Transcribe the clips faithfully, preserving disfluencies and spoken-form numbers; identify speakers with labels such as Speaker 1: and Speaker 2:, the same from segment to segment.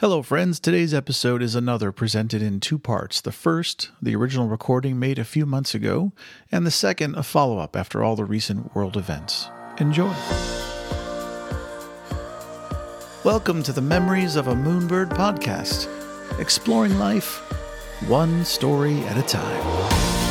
Speaker 1: Hello, friends. Today's episode is another presented in two parts. The first, the original recording made a few months ago, and the second, a follow-up after all the recent world events. Enjoy. Welcome to the Memories of a Moonbird podcast, exploring life one story at a time.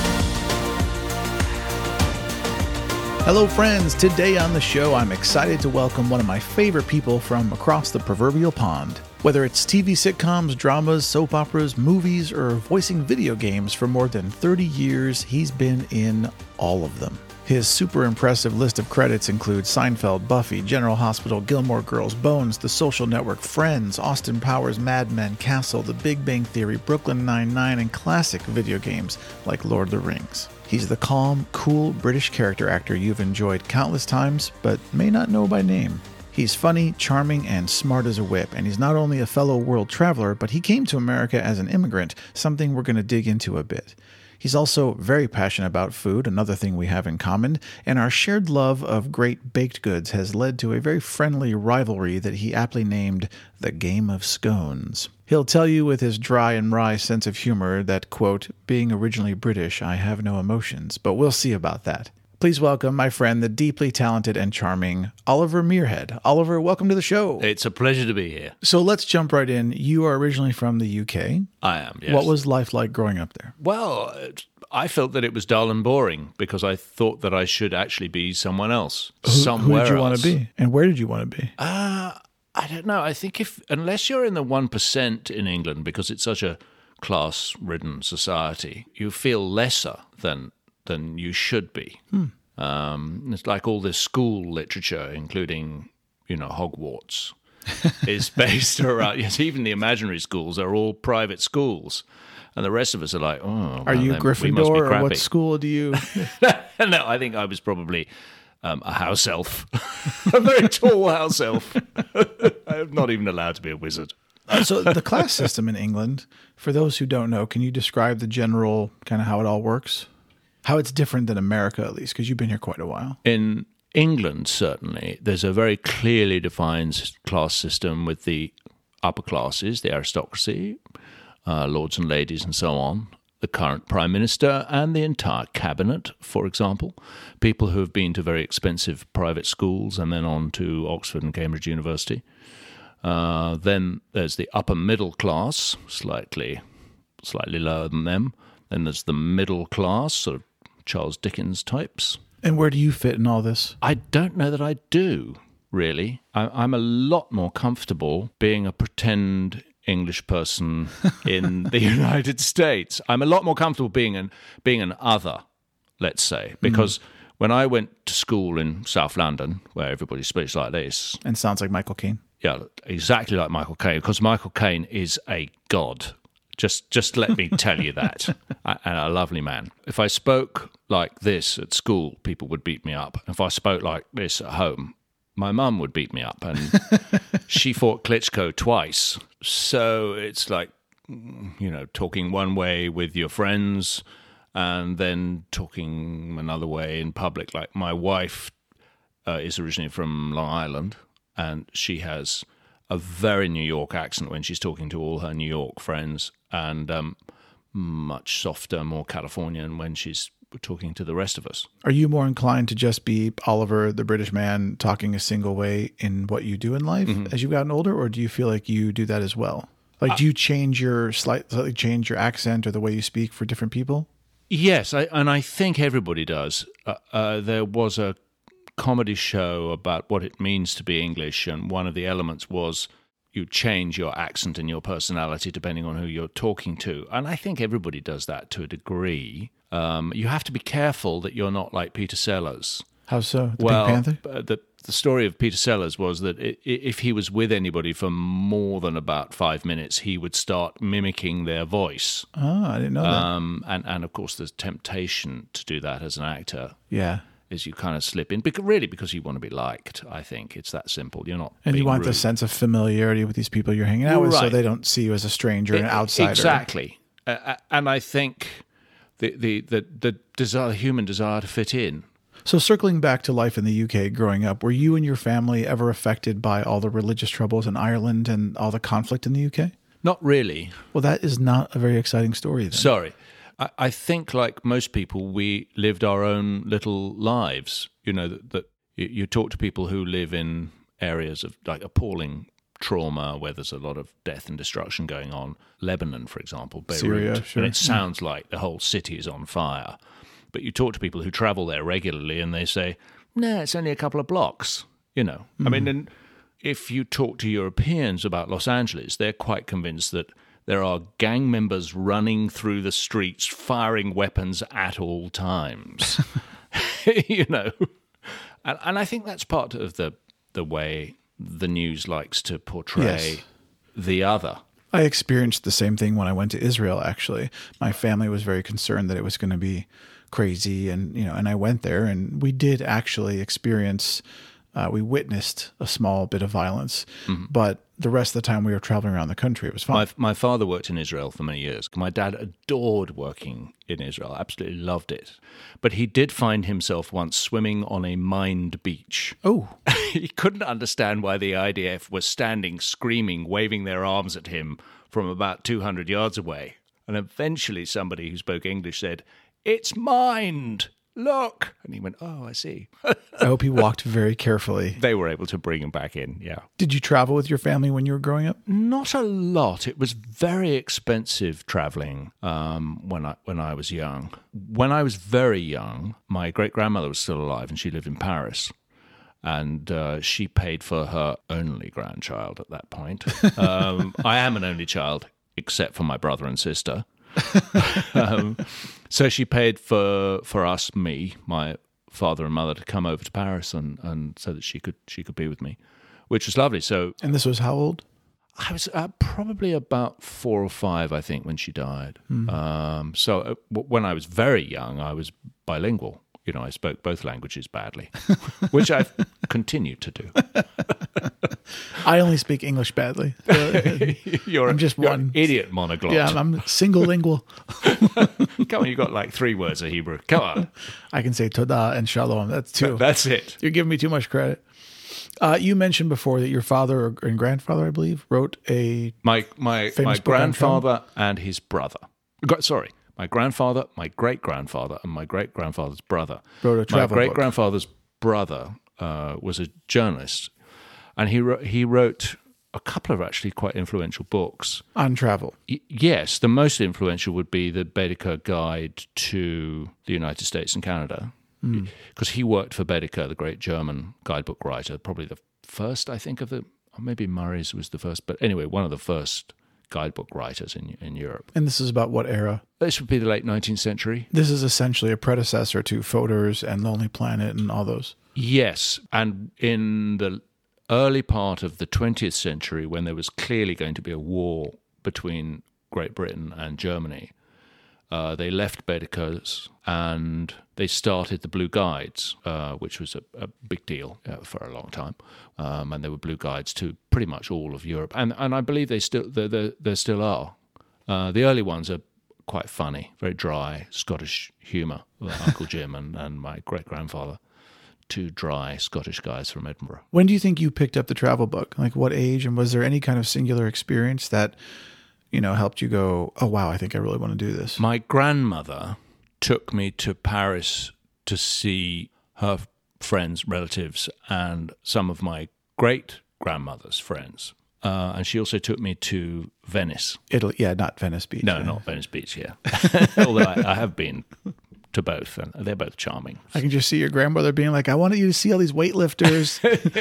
Speaker 1: Hello, friends. Today on the show, I'm excited to welcome one of my favorite people from across the proverbial pond. Whether it's T V sitcoms, dramas, soap operas, movies, or voicing video games for more than thirty years, he's been in all of them. His super impressive list of credits includes Seinfeld, Buffy, General Hospital, Gilmore Girls, Bones, The Social Network, Friends, Austin Powers, Mad Men, Castle, The Big Bang Theory, Brooklyn Nine-Nine, and classic video games like Lord of the Rings. He's the calm, cool British character actor you've enjoyed countless times, but may not know by name. He's funny, charming, and smart as a whip, and he's not only a fellow world traveler, but he came to America as an immigrant, something we're going to dig into a bit. He's also very passionate about food, another thing we have in common, and our shared love of great baked goods has led to a very friendly rivalry that he aptly named the Game of Scones. He'll tell you with his dry and wry sense of humor that, quote, being originally British, I have no emotions, but we'll see about that. Please welcome my friend, the deeply talented and charming Oliver Muirhead. Oliver, welcome to the show.
Speaker 2: It's a pleasure to be here.
Speaker 1: So let's jump right in. You are originally from the U K.
Speaker 2: I am, yes.
Speaker 1: What was life like growing up there?
Speaker 2: Well, I felt that it was dull and boring because I thought that I should actually be someone else,
Speaker 1: Who,
Speaker 2: somewhere
Speaker 1: who did you
Speaker 2: else.
Speaker 1: want to be? And where did you want to be?
Speaker 2: Uh, I don't know. I think if unless you're in the one percent in England, because it's such a class-ridden society, you feel lesser than than you should be.
Speaker 1: Hmm.
Speaker 2: Um, it's like all this school literature, including, you know, Hogwarts, is based around, yes, even the imaginary schools are all private schools. And the rest of us are like, oh,
Speaker 1: Are
Speaker 2: well,
Speaker 1: you
Speaker 2: then
Speaker 1: Gryffindor,
Speaker 2: we must be
Speaker 1: or
Speaker 2: crappy.
Speaker 1: what school do you...
Speaker 2: No, I think I was probably um, a house elf, a very tall house elf. I'm not even allowed to be a wizard.
Speaker 1: Uh, so the class system in England, for those who don't know, can you describe the general kind of how it all works? How it's different than America, at least, because you've been here quite a while.
Speaker 2: In England, certainly, there's a very clearly defined class system with the upper classes, the aristocracy, uh, lords and ladies and so on, the current prime minister and the entire cabinet, for example, people who have been to very expensive private schools and then on to Oxford and Cambridge University. Uh, then there's the upper middle class, slightly, slightly lower than them. Then there's the middle class, sort of Charles Dickens types.
Speaker 1: And where do you fit in all this?
Speaker 2: I don't know that I do, really. I, I'm a lot more comfortable being a pretend English person in the United States. I'm a lot more comfortable being an being an other, let's say, because mm. when I went to school in South London, where everybody speaks like this,
Speaker 1: and sounds like Michael Caine.
Speaker 2: Yeah, exactly like Michael Caine, because Michael Caine is a god. Just just let me tell you that. And a lovely man. If I spoke like this at school, people would beat me up. If I spoke like this at home, my mum would beat me up. And she fought Klitschko twice. So it's like, you know, talking one way with your friends and then talking another way in public. Like my wife uh, is originally from Long Island, and she has a very New York accent when she's talking to all her New York friends, and um, much softer, more Californian when she's talking to the rest of us.
Speaker 1: Are you more inclined to just be Oliver, the British man, talking a single way in what you do in life mm-hmm. as you've gotten older, or do you feel like you do that as well? Like, do you change your slight, slightly change your accent or the way you speak for different people?
Speaker 2: Yes, I, and I think everybody does. Uh, uh, there was a comedy show about what it means to be English, and one of the elements was you change your accent and your personality depending on who you're talking to. And I think everybody does that to a degree. Um, you have to be careful that you're not like Peter Sellers.
Speaker 1: How so? The
Speaker 2: well,
Speaker 1: Pink Panther?
Speaker 2: The, the story of Peter Sellers was that it, if he was with anybody for more than about five minutes, he would start mimicking their voice.
Speaker 1: Oh, I didn't know
Speaker 2: um, that. And, and of course, there's temptation to do that as an actor.
Speaker 1: Yeah.
Speaker 2: Is you kind of slip in, because really because you want to be liked. I think it's that simple. You're not,
Speaker 1: and you want
Speaker 2: rude.
Speaker 1: the sense of familiarity with these people you're hanging out with,
Speaker 2: right.
Speaker 1: so they don't see you as a stranger, an outsider.
Speaker 2: Exactly, uh, and I think the the the, the desire, the human desire to fit in.
Speaker 1: So circling back to life in the U K growing up, were you and your family ever affected by all the religious troubles in Ireland and all the conflict in the U K?
Speaker 2: Not really.
Speaker 1: Well, that is not a very exciting story then.
Speaker 2: Sorry. I, I think, like most people, we lived our own little lives. You know, that, that you, you talk to people who live in areas of like appalling trauma where there's a lot of death and destruction going on. Lebanon, for example, Beirut.
Speaker 1: Syria, sure.
Speaker 2: And it sounds like the whole city is on fire. But you talk to people who travel there regularly and they say, no, it's only a couple of blocks, you know. Mm. I mean, and if you talk to Europeans about Los Angeles, they're quite convinced that there are gang members running through the streets, firing weapons at all times, you know. And, and I think that's part of the, the way the news likes to portray yes. the other.
Speaker 1: I experienced the same thing when I went to Israel, actually. My family was very concerned that it was going to be crazy, and you know, and I went there, and we did actually experience, uh, we witnessed a small bit of violence, mm-hmm. but the rest of the time we were traveling around the country, it was fine.
Speaker 2: My, my father worked in Israel for many years. My dad adored working in Israel, absolutely loved it. But he did find himself once swimming on a mined beach.
Speaker 1: Oh.
Speaker 2: He couldn't understand why the I D F was standing, screaming, waving their arms at him from about two hundred yards away. And eventually somebody who spoke English said, "It's mined. Look." And he went, "Oh, I see."
Speaker 1: I hope he walked very carefully.
Speaker 2: They were able to bring him back in, yeah.
Speaker 1: Did you travel with your family when you were growing up?
Speaker 2: Not a lot. It was very expensive traveling um, when I when I was young. When I was very young, my great-grandmother was still alive and she lived in Paris. And uh, she paid for her only grandchild at that point. Um, I am an only child, except for my brother and sister. um, so she paid for for us, me, my father and mother, to come over to Paris, and, and so that she could she could be with me, which was lovely. So,
Speaker 1: and this was how old?
Speaker 2: I was uh, probably about four or five, I think, when she died. Mm. Um, so uh, w- when I was very young, I was bilingual. You know, I spoke both languages badly, which I've continued to do.
Speaker 1: I only speak English badly.
Speaker 2: you're,
Speaker 1: I'm just
Speaker 2: you're
Speaker 1: one
Speaker 2: an idiot monoglot.
Speaker 1: Yeah, I'm, I'm single lingual.
Speaker 2: Come on, you got like three words of Hebrew. Come on.
Speaker 1: I can say todah and shalom. That's two.
Speaker 2: That's it.
Speaker 1: You're giving me too much credit. Uh, you mentioned before that your father and grandfather, I believe, wrote a
Speaker 2: my my my grandfather and his brother. Sorry. My grandfather, my great-grandfather, and my great-grandfather's brother.
Speaker 1: Wrote a travel
Speaker 2: My great-grandfather's brother uh, was a journalist, and he wrote, he wrote a couple of actually quite influential books.
Speaker 1: On travel?
Speaker 2: Y- yes, the most influential would be the Baedeker Guide to the United States and Canada, because mm. he worked for Baedeker, the great German guidebook writer, probably the first, I think, of the, or maybe Murray's was the first, but anyway, one of the first guidebook writers in in Europe.
Speaker 1: And this is about what era?
Speaker 2: This would be the late nineteenth century.
Speaker 1: This is essentially a predecessor to Fodor's and Lonely Planet and all those.
Speaker 2: Yes, and in the early part of the twentieth century, when there was clearly going to be a war between Great Britain and Germany, uh, they left Baedeker's and they started the Blue Guides, uh, which was a, a big deal uh, for a long time. Um, and there were Blue Guides to pretty much all of Europe, and and I believe they still there there, there still are. Uh, the early ones are quite funny, very dry Scottish humour. Uncle Jim and, and my great grandfather, two dry Scottish guys from Edinburgh.
Speaker 1: When do you think you picked up the travel book? Like what age, and was there any kind of singular experience that you know helped you go, oh wow, I think I really want to do this?
Speaker 2: My grandmother took me to Paris to see her friends, relatives, and some of my great-grandmother's friends. Uh, and she also took me to Venice.
Speaker 1: Italy, yeah, not Venice Beach.
Speaker 2: No,
Speaker 1: yeah.
Speaker 2: not Venice Beach, yeah. Although I, I have been to both, and they're both charming.
Speaker 1: I can just see your grandmother being like, I wanted you to see all these weightlifters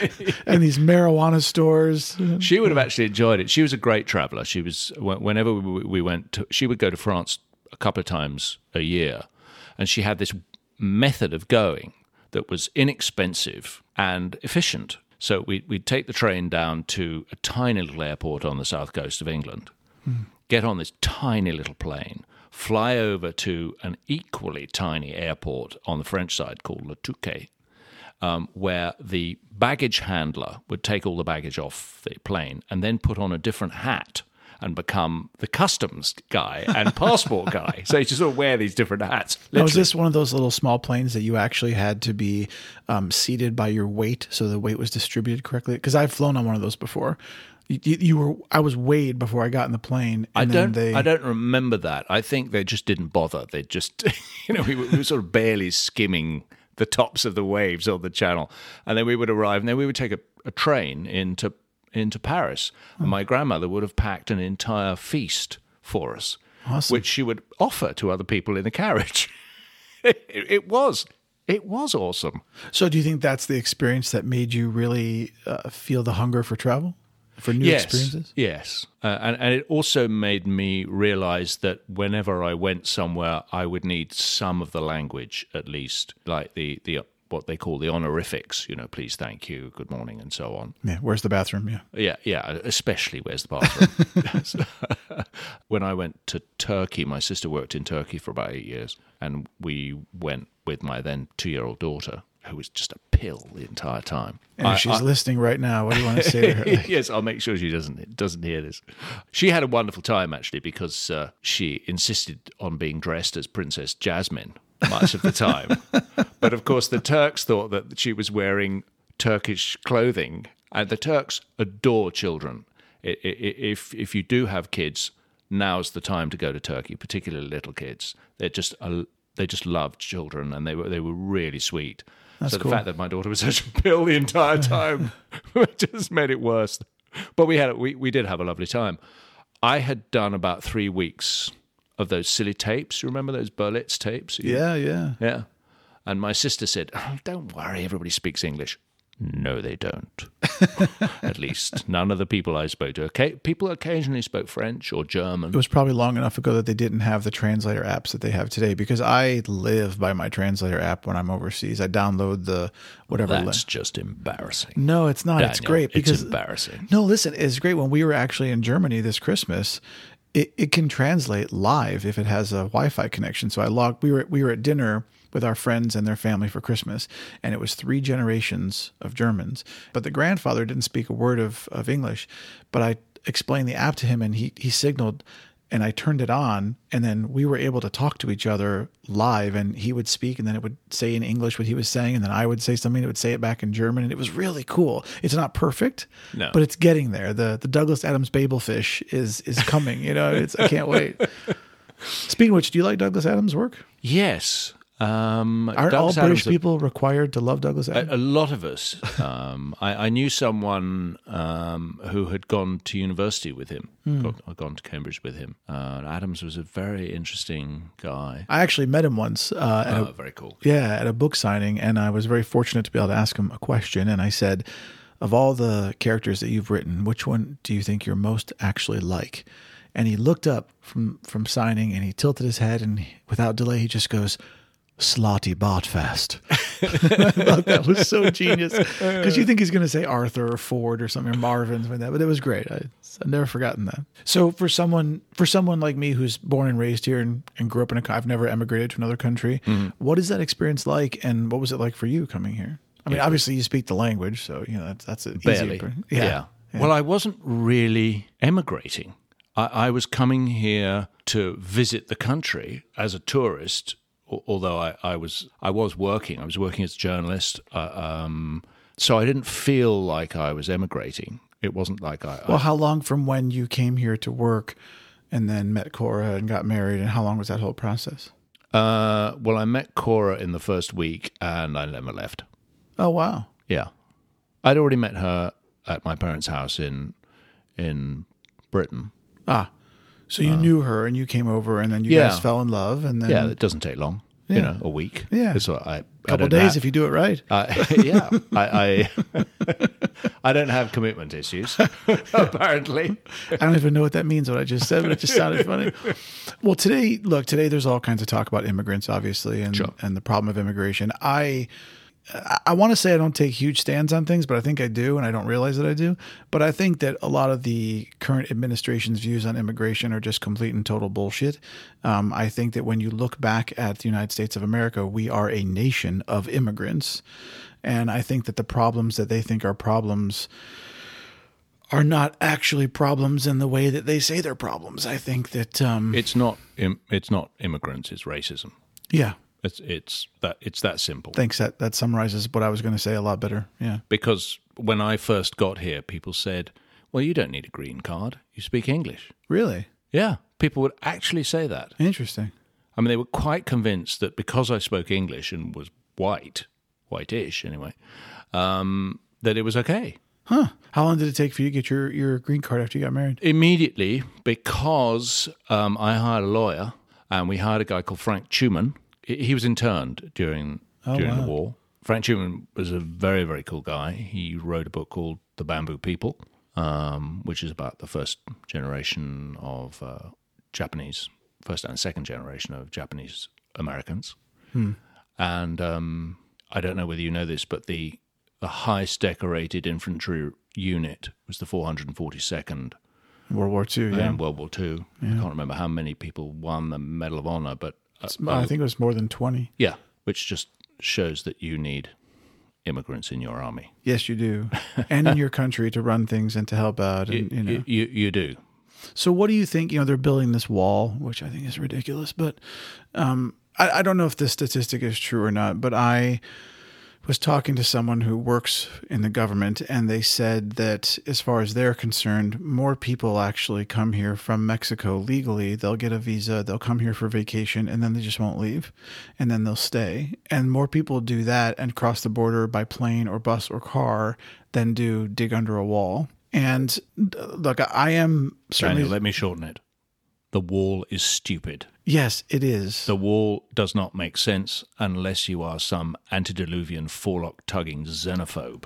Speaker 1: and these marijuana stores.
Speaker 2: She would have actually enjoyed it. She was a great traveler. She was, whenever we went to, she would go to France a couple of times a year, and she had this method of going that was inexpensive and efficient. So we, we'd take the train down to a tiny little airport on the south coast of England, mm. get on this tiny little plane, fly over to an equally tiny airport on the French side called Le Touquet, um, where the baggage handler would take all the baggage off the plane and then put on a different hat and become the customs guy and passport guy. So you just sort of wear these different hats.
Speaker 1: Now, was this one of those little small planes that you actually had to be um, seated by your weight so the weight was distributed correctly? Because I've flown on one of those before. You, you were, I was weighed before I got in the plane. And
Speaker 2: I don't,
Speaker 1: then they,
Speaker 2: I don't remember that. I think they just didn't bother. They just, you know, we were, we were sort of barely skimming the tops of the waves on the channel, and then we would arrive, and then we would take a, a train into into Paris. And my grandmother would have packed an entire feast for us,
Speaker 1: Awesome.
Speaker 2: which she would offer to other people in the carriage. it, it was. It was awesome.
Speaker 1: So do you think that's the experience that made you really uh, feel the hunger for travel, for new
Speaker 2: yes,
Speaker 1: experiences?
Speaker 2: Yes. Uh, and, and it also made me realize that whenever I went somewhere, I would need some of the language, at least, like the, the what they call the honorifics, you know, please, thank you, good morning, and so on.
Speaker 1: Yeah, where's the bathroom? Yeah.
Speaker 2: Yeah, yeah, especially where's the bathroom. When I went to Turkey, my sister worked in Turkey for about eight years, and we went with my then two-year-old daughter, who was just a pill the entire time.
Speaker 1: And
Speaker 2: I,
Speaker 1: she's
Speaker 2: I,
Speaker 1: listening right now. What do you want to say to her?
Speaker 2: Yes, I'll make sure she doesn't doesn't hear this. She had a wonderful time, actually, because uh, she insisted on being dressed as Princess Jasmine much of the time. But, of course, the Turks thought that she was wearing Turkish clothing, and the Turks adore children. I- I- If, if you do have kids, now's the time to go to Turkey, particularly little kids. They're just... Uh, They just loved children, and they were they were really sweet.
Speaker 1: That's
Speaker 2: so the
Speaker 1: cool.
Speaker 2: fact that my daughter was such a pill the entire time just made it worse. But we had we we did have a lovely time. I had done about three weeks of those silly tapes. You remember those Berlitz tapes?
Speaker 1: Yeah, yeah.
Speaker 2: Yeah. And my sister said, oh, "Don't worry, everybody speaks English." No, they don't. At least none of the people I spoke to. Okay, people occasionally spoke French or German.
Speaker 1: It was probably long enough ago that they didn't have the translator apps that they have today, because I live by my translator app when I'm overseas. I download the whatever.
Speaker 2: That's
Speaker 1: li-
Speaker 2: just embarrassing.
Speaker 1: No, it's not.
Speaker 2: Daniel,
Speaker 1: it's great because
Speaker 2: it's embarrassing.
Speaker 1: No, listen, it's great. When we were actually in Germany this Christmas, it, it can translate live if it has a Wi-Fi connection. So I logged. We were we were at dinner with our friends and their family for Christmas, and it was three generations of Germans. But the grandfather didn't speak a word of, of English, but I explained the app to him, and he he signaled, and I turned it on, and then we were able to talk to each other live, and he would speak, and then it would say in English what he was saying, and then I would say something, it would say it back in German, and it was really cool. It's not perfect,
Speaker 2: No.
Speaker 1: but it's getting there. The the Douglas Adams Babelfish is is coming. You know, it's I can't wait. Speaking of which, do you like Douglas Adams' work?
Speaker 2: Yes. Um,
Speaker 1: Aren't
Speaker 2: Douglas
Speaker 1: all British
Speaker 2: Adams-
Speaker 1: people required to love Douglas Adams?
Speaker 2: A, a lot of us. Um, I, I knew someone um, who had gone to university with him,
Speaker 1: Hmm.
Speaker 2: got, or gone to Cambridge with him. Uh, Adams was a very interesting guy.
Speaker 1: I actually met him once. Uh, at
Speaker 2: Oh,
Speaker 1: a,
Speaker 2: very cool.
Speaker 1: yeah, at a book signing, and I was very fortunate to be able to ask him a question. And I said, "Of all the characters that you've written, which one do you think you're most actually like?" And he looked up from from signing, and he tilted his head, and he, without delay, he just goes, "Slotty Bartfast." I thought that was so genius, because you think he's going to say Arthur or Ford or something, or Marvin, something like that. But it was great. I, I've never forgotten that. So for someone for someone like me who's born and raised here and, and grew up in a, I've never emigrated to another country.
Speaker 2: Mm-hmm.
Speaker 1: What is that experience like, and what was it like for you coming here? I mean, obviously you speak the language, so you know that's that's a
Speaker 2: Barely.
Speaker 1: easier.
Speaker 2: Yeah.
Speaker 1: Yeah. yeah.
Speaker 2: Well, I wasn't really emigrating. I, I was coming here to visit the country as a tourist. Although I, I was I was working, I was working as a journalist, uh, um, so I didn't feel like I was emigrating. It wasn't like I.
Speaker 1: Well,
Speaker 2: I
Speaker 1: how long from when you came here to work, and then met Cora and got married, and how long was that whole process?
Speaker 2: uh, well, I met Cora in the first week, and I never left.
Speaker 1: Oh wow!
Speaker 2: Yeah, I'd already met her at my parents' house in in Britain.
Speaker 1: Ah, so you uh, knew her, and you came over, and then you
Speaker 2: yeah.
Speaker 1: guys fell in love, and then
Speaker 2: Yeah, it doesn't take long.
Speaker 1: Yeah.
Speaker 2: You know, a week.
Speaker 1: Yeah,
Speaker 2: it's what I.
Speaker 1: A couple of days
Speaker 2: have,
Speaker 1: if you do it right.
Speaker 2: Uh, yeah, I I, I don't have commitment issues. Apparently,
Speaker 1: I don't even know what that means. What I just said, but it just sounded funny. Well, today, look, today there's all kinds of talk about immigrants, obviously, and
Speaker 2: Sure.
Speaker 1: and the problem of immigration. I. I want to say I don't take huge stands on things, but I think I do, and I don't realize that I do. But I think that a lot of the current administration's views on immigration are just complete and total bullshit. Um, I think that when you look back at the United States of America, we are a nation of immigrants. And I think that the problems that they think are problems are not actually problems in the way that they say they're problems. I think that um,
Speaker 2: It's not. Im- It's not immigrants. It's racism.
Speaker 1: yeah.
Speaker 2: It's it's that it's that simple.
Speaker 1: Thanks. That that summarizes what I was going to say a lot better. Yeah.
Speaker 2: Because when I first got here, people said, "Well, you don't need a green card. You speak English."
Speaker 1: Really
Speaker 2: Yeah, people would actually say that.
Speaker 1: interesting.
Speaker 2: I mean, they were quite convinced that because I spoke English and was white, whitish anyway, um, that it was okay.
Speaker 1: Huh? How long did it take for you to get your, your green card after you got married?
Speaker 2: Immediately, because um, I hired a lawyer, and we hired a guy called Frank Tuman. He he was interned during
Speaker 1: Oh,
Speaker 2: during
Speaker 1: wow.
Speaker 2: the war. Frank Tuman was a very, very cool guy. He wrote a book called The Bamboo People, um, which is about the first generation of uh, Japanese, first and second generation of Japanese Americans.
Speaker 1: Hmm.
Speaker 2: And um, I don't know whether you know this, but the the highest decorated infantry unit was the four hundred forty-second
Speaker 1: World War Two. Yeah.
Speaker 2: in World War Two. I can't remember how many people won the Medal of Honor, but uh,
Speaker 1: I think it was more than twenty.
Speaker 2: yeah, which just shows that you need immigrants in your army.
Speaker 1: Yes, you do, and in your country to run things and to help out. And
Speaker 2: You,
Speaker 1: you know.
Speaker 2: you, you, you do.
Speaker 1: So what do you think? You know, they're building this wall, which I think is ridiculous, but um, I, I don't know if this statistic is true or not, but I was talking to someone who works in the government, and they said that as far as they're concerned, more people actually come here from Mexico legally. They'll get a visa, they'll come here for vacation, and then they just won't leave, and then they'll stay. And more people do that and cross the border by plane or bus or car than do dig under a wall. And uh, look, I am certainly...
Speaker 2: Daniel, let me shorten it. The wall is stupid.
Speaker 1: Yes, it is.
Speaker 2: The wall does not make sense unless you are some antediluvian forelock-tugging xenophobe.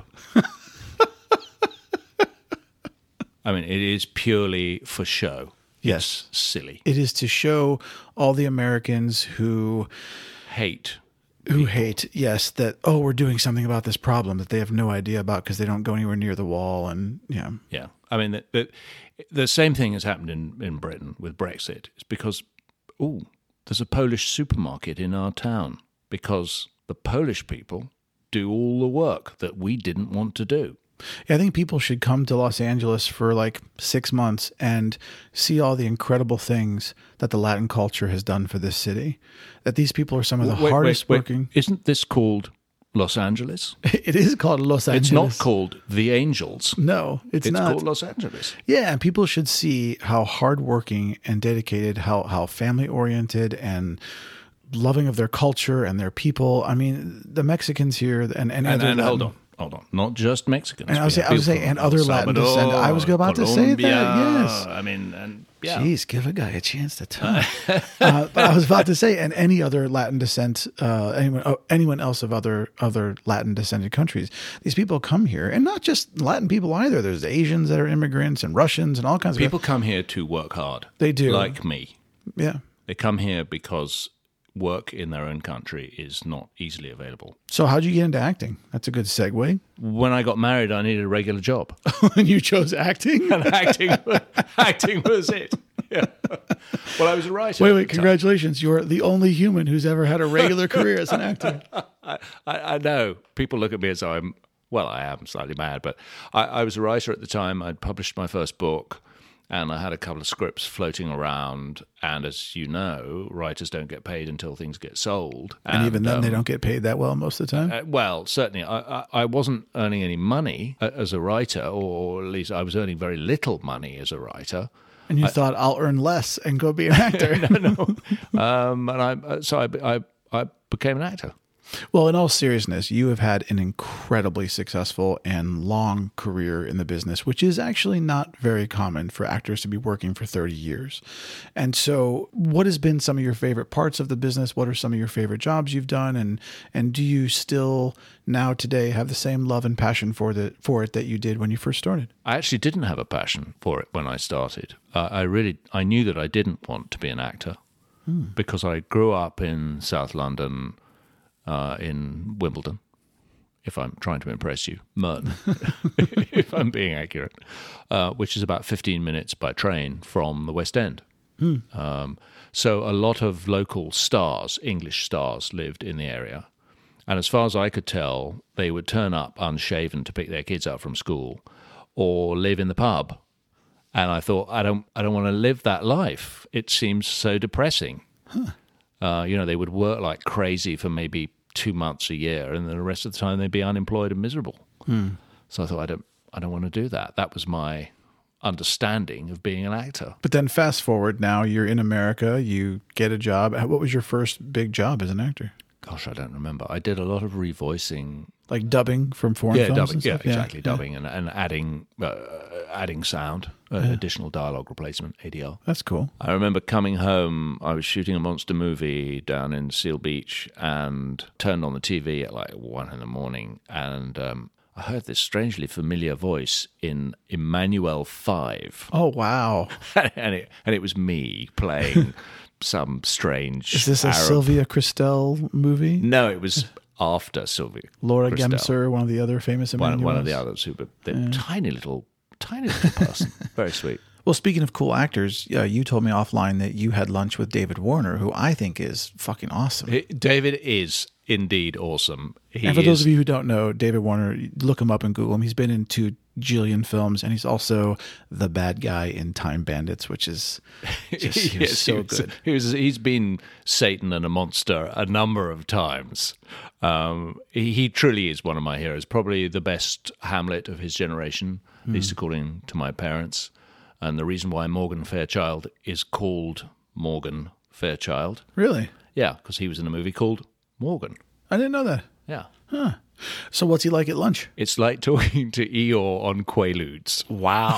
Speaker 2: I mean, it is purely for show.
Speaker 1: Yes.
Speaker 2: It's silly.
Speaker 1: It is to show all the Americans who
Speaker 2: Hate.
Speaker 1: who hate, yes, that, oh, we're doing something about this problem that they have no idea about because they don't go anywhere near the wall. And yeah,
Speaker 2: Yeah. I mean, the, the, the same thing has happened in, in Britain with Brexit. It's because, oh, there's a Polish supermarket in our town because the Polish people do all the work that we didn't want to do.
Speaker 1: Yeah, I think people should come to Los Angeles for like six months and see all the incredible things that the Latin culture has done for this city. That these people are some of the
Speaker 2: Wait,
Speaker 1: hardest
Speaker 2: wait, wait.
Speaker 1: working.
Speaker 2: Isn't this called Los Angeles?
Speaker 1: It is called Los Angeles.
Speaker 2: It's not called The Angels.
Speaker 1: No, it's,
Speaker 2: It's
Speaker 1: not.
Speaker 2: called Los Angeles.
Speaker 1: Yeah, and people should see how hardworking and dedicated, how how family oriented and loving of their culture and their people. I mean, the Mexicans here and and,
Speaker 2: And,
Speaker 1: other
Speaker 2: and hold
Speaker 1: Latin-
Speaker 2: on, hold on. Not just Mexicans.
Speaker 1: And I was
Speaker 2: We
Speaker 1: say-
Speaker 2: have
Speaker 1: I was
Speaker 2: people
Speaker 1: saying, and
Speaker 2: from
Speaker 1: other
Speaker 2: El
Speaker 1: Latin
Speaker 2: Salvador,
Speaker 1: descent. I was about to say that,
Speaker 2: Colombia.
Speaker 1: yes.
Speaker 2: I mean, and yeah.
Speaker 1: Jeez, give a guy a chance to talk. uh, but I was about to say, and any other Latin descent, uh, anyone, oh, anyone else of other other Latin descended countries, these people come here, and not just Latin people either. There's Asians that are immigrants and Russians and all kinds
Speaker 2: People
Speaker 1: of
Speaker 2: come here to work hard.
Speaker 1: They do.
Speaker 2: Like me.
Speaker 1: people. Yeah.
Speaker 2: They come here because work in their own country is not easily available.
Speaker 1: So how'd you get into acting? That's a good segue.
Speaker 2: When I got married, I needed a regular job.
Speaker 1: And you chose acting?
Speaker 2: And acting, acting was it. Yeah. Well, I was a writer.
Speaker 1: Wait,
Speaker 2: at
Speaker 1: wait,
Speaker 2: the time.
Speaker 1: congratulations. You're the only human who's ever had a regular career as an actor.
Speaker 2: I, I know. People look at me as though I'm, well, I am slightly mad, but I, I was a writer at the time. I'd published my first book, and I had a couple of scripts floating around. And as you know, writers don't get paid until things get sold.
Speaker 1: And, even then,
Speaker 2: um,
Speaker 1: they don't get paid that well most of the time.
Speaker 2: Uh, well, certainly, I, I, I wasn't earning any money a- as a writer, or at least I was earning very little money as a writer.
Speaker 1: And you thought, I'll earn less and go be an actor.
Speaker 2: no, um, and I uh, so I, I I became an actor.
Speaker 1: Well, in all seriousness, you have had an incredibly successful and long career in the business, which is actually not very common for actors to be working for thirty years. And so what has been some of your favorite parts of the business? What are some of your favorite jobs you've done? And and do you still now today have the same love and passion for the for it that you did when you first started?
Speaker 2: I actually didn't have a passion for it when I started. Uh, I really I knew that I didn't want to be an actor hmm. because I grew up in South London. Uh, in Wimbledon, if I'm trying to impress you, Merton, if I'm being accurate, uh, which is about fifteen minutes by train from the West End. Mm. Um, so a lot of local stars, English stars, lived in the area. And as far as I could tell, they would turn up unshaven to pick their kids up from school, or live in the pub. And I thought, I don't, I don't want to live that life. It seems so depressing. Huh. Uh, you know, they would work like crazy for maybe two months a year, and then the rest of the time they'd be unemployed and miserable. Hmm. So I thought, I don't, I don't want to do that. That was my understanding of being an actor.
Speaker 1: But then fast forward, now you're in America, you get a job. What was your first big job as an actor?
Speaker 2: Gosh, I don't remember. I did a lot of revoicing.
Speaker 1: Like dubbing from foreign
Speaker 2: yeah,
Speaker 1: films
Speaker 2: dubbing,
Speaker 1: and
Speaker 2: yeah,
Speaker 1: stuff?
Speaker 2: exactly,
Speaker 1: yeah,
Speaker 2: dubbing
Speaker 1: yeah.
Speaker 2: and, and adding uh, adding sound, uh,
Speaker 1: Yeah.
Speaker 2: additional dialogue replacement, A D R.
Speaker 1: That's cool.
Speaker 2: I remember coming home, I was shooting a monster movie down in Seal Beach and turned on the T V at like one in the morning, and um, I heard this strangely familiar voice in Emmanuel five.
Speaker 1: Oh, wow.
Speaker 2: and it and it was me playing some strange
Speaker 1: Is this a
Speaker 2: Arab.
Speaker 1: Sylvia Christel movie?
Speaker 2: No, it was after Sylvia.
Speaker 1: Laura
Speaker 2: Christel.
Speaker 1: Gemser, one of the other famous
Speaker 2: One,
Speaker 1: Emmanuels.
Speaker 2: one of the others who were the tiny little, tiny little person. Very sweet.
Speaker 1: Well, speaking of cool actors, uh, you told me offline that you had lunch with David Warner, who I think is fucking awesome.
Speaker 2: He- David is indeed awesome. He
Speaker 1: And for
Speaker 2: is,
Speaker 1: those of you who don't know, David Warner, look him up and Google him. He's been in two jillion films, and he's also the bad guy in Time Bandits, which is just he was
Speaker 2: yes,
Speaker 1: so
Speaker 2: he was-
Speaker 1: good.
Speaker 2: He was, he's been Satan and a monster a number of times. Um, he, he truly is one of my heroes, probably the best Hamlet of his generation, at least according to my parents. And the reason why Morgan Fairchild is called Morgan Fairchild,
Speaker 1: Really?
Speaker 2: yeah, because he was in a movie called Morgan.
Speaker 1: I didn't know that.
Speaker 2: Yeah.
Speaker 1: So what's he like at lunch?
Speaker 2: It's like talking to Eeyore on Quaaludes.
Speaker 1: Wow.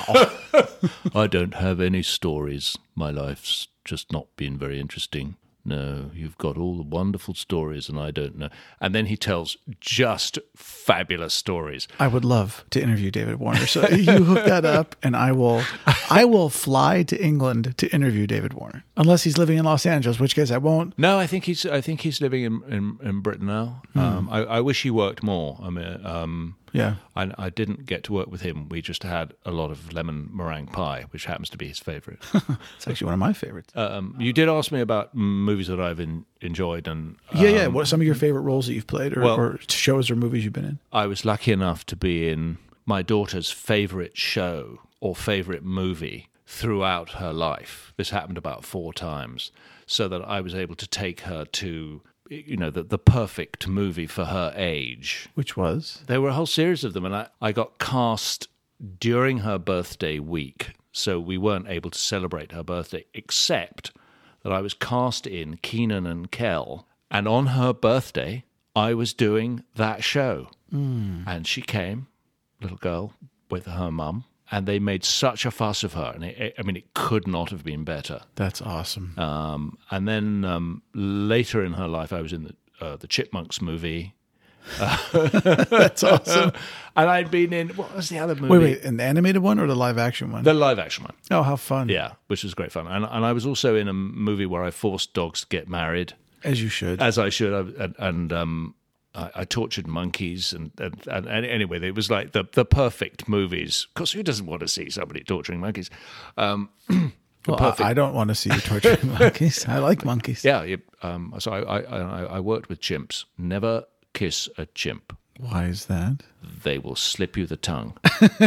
Speaker 2: I don't have any stories. My life's just not been very interesting. No, you've got all the wonderful stories and I don't know. And then he tells just fabulous stories.
Speaker 1: I would love to interview David Warner. So you hook that up, and I will, I will fly to England to interview David Warner, unless he's living in Los Angeles, which case I won't.
Speaker 2: No, I think he's I think he's living in, in, in Britain now. Um, I, I wish he worked more. I mean, um,
Speaker 1: Yeah.
Speaker 2: I, I didn't get to work with him. We just had a lot of lemon meringue pie, which happens to be his favorite.
Speaker 1: It's actually one of my favorites.
Speaker 2: um, you did ask me about movies that I've in, enjoyed, and
Speaker 1: yeah, yeah.
Speaker 2: um,
Speaker 1: What are some of your favorite roles that you've played, or,
Speaker 2: well-
Speaker 1: or shows or movies you've been in?
Speaker 2: I was lucky enough to be in my daughter's favorite show or favorite movie throughout her life. This happened about four times, so that I was able to take her to, you know, the, the perfect movie for her age.
Speaker 1: Which was?
Speaker 2: There were a whole series of them, and I, I got cast during her birthday week, so we weren't able to celebrate her birthday, except that I was cast in Keenan and Kel, and on her birthday, I was doing that show. Mm. And she came, little girl, with her mum, and they made such a fuss of her, and it, it, I mean, it could not have been better.
Speaker 1: That's awesome.
Speaker 2: Um, and then um, later in her life, I was in the uh, the Chipmunks movie.
Speaker 1: That's awesome.
Speaker 2: And I'd been in, what was the other movie?
Speaker 1: Wait, wait, an animated one or the live action one?
Speaker 2: The live action one.
Speaker 1: Oh, how fun.
Speaker 2: Yeah, which was great fun. And, and I was also in a movie where I forced dogs to get married,
Speaker 1: As you should.
Speaker 2: as I should. I, and and um, I, I tortured monkeys. And, and, and, and anyway, it was like the, the perfect movies. Of course, who doesn't want to see somebody torturing monkeys? Um,
Speaker 1: well, I, I don't want to see you torturing monkeys. I like monkeys.
Speaker 2: yeah. You, um, so I, I, I I worked with chimps. Never kiss a chimp.
Speaker 1: Why is that?
Speaker 2: They will slip you the tongue.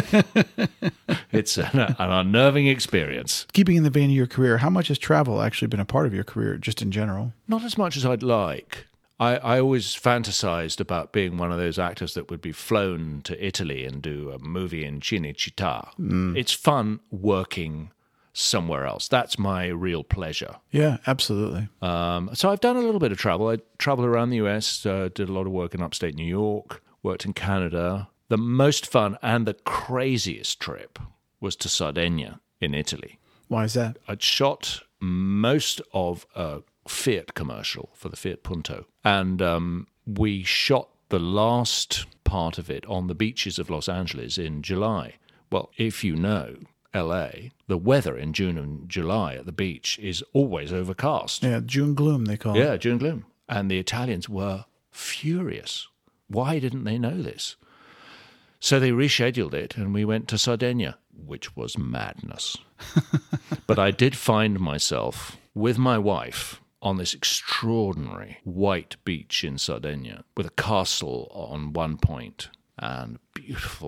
Speaker 2: It's an, an unnerving experience.
Speaker 1: Keeping in the vein of your career, how much has travel actually been a part of your career, just in general?
Speaker 2: Not as much as I'd like. I, I always fantasized about being one of those actors that would be flown to Italy and do a movie in Cinecittà. Mm. It's fun working somewhere else. That's my real pleasure.
Speaker 1: Yeah, absolutely.
Speaker 2: Um, so I've done a little bit of travel. I traveled around the U S, uh, did a lot of work in upstate New York, worked in Canada. The most fun and the craziest trip was to Sardinia in Italy.
Speaker 1: Why is that?
Speaker 2: I'd shot most of a Fiat commercial for the Fiat Punto, and um, we shot the last part of it on the beaches of Los Angeles in July. Well, if you know L A, the weather in June and July at the beach is always overcast.
Speaker 1: Yeah, June gloom, they call it.
Speaker 2: Yeah, June gloom. And the Italians were furious. Why didn't they know this? So they rescheduled it, and we went to Sardinia, which was madness. But I did find myself with my wife on this extraordinary white beach in Sardinia with a castle on one point and beautiful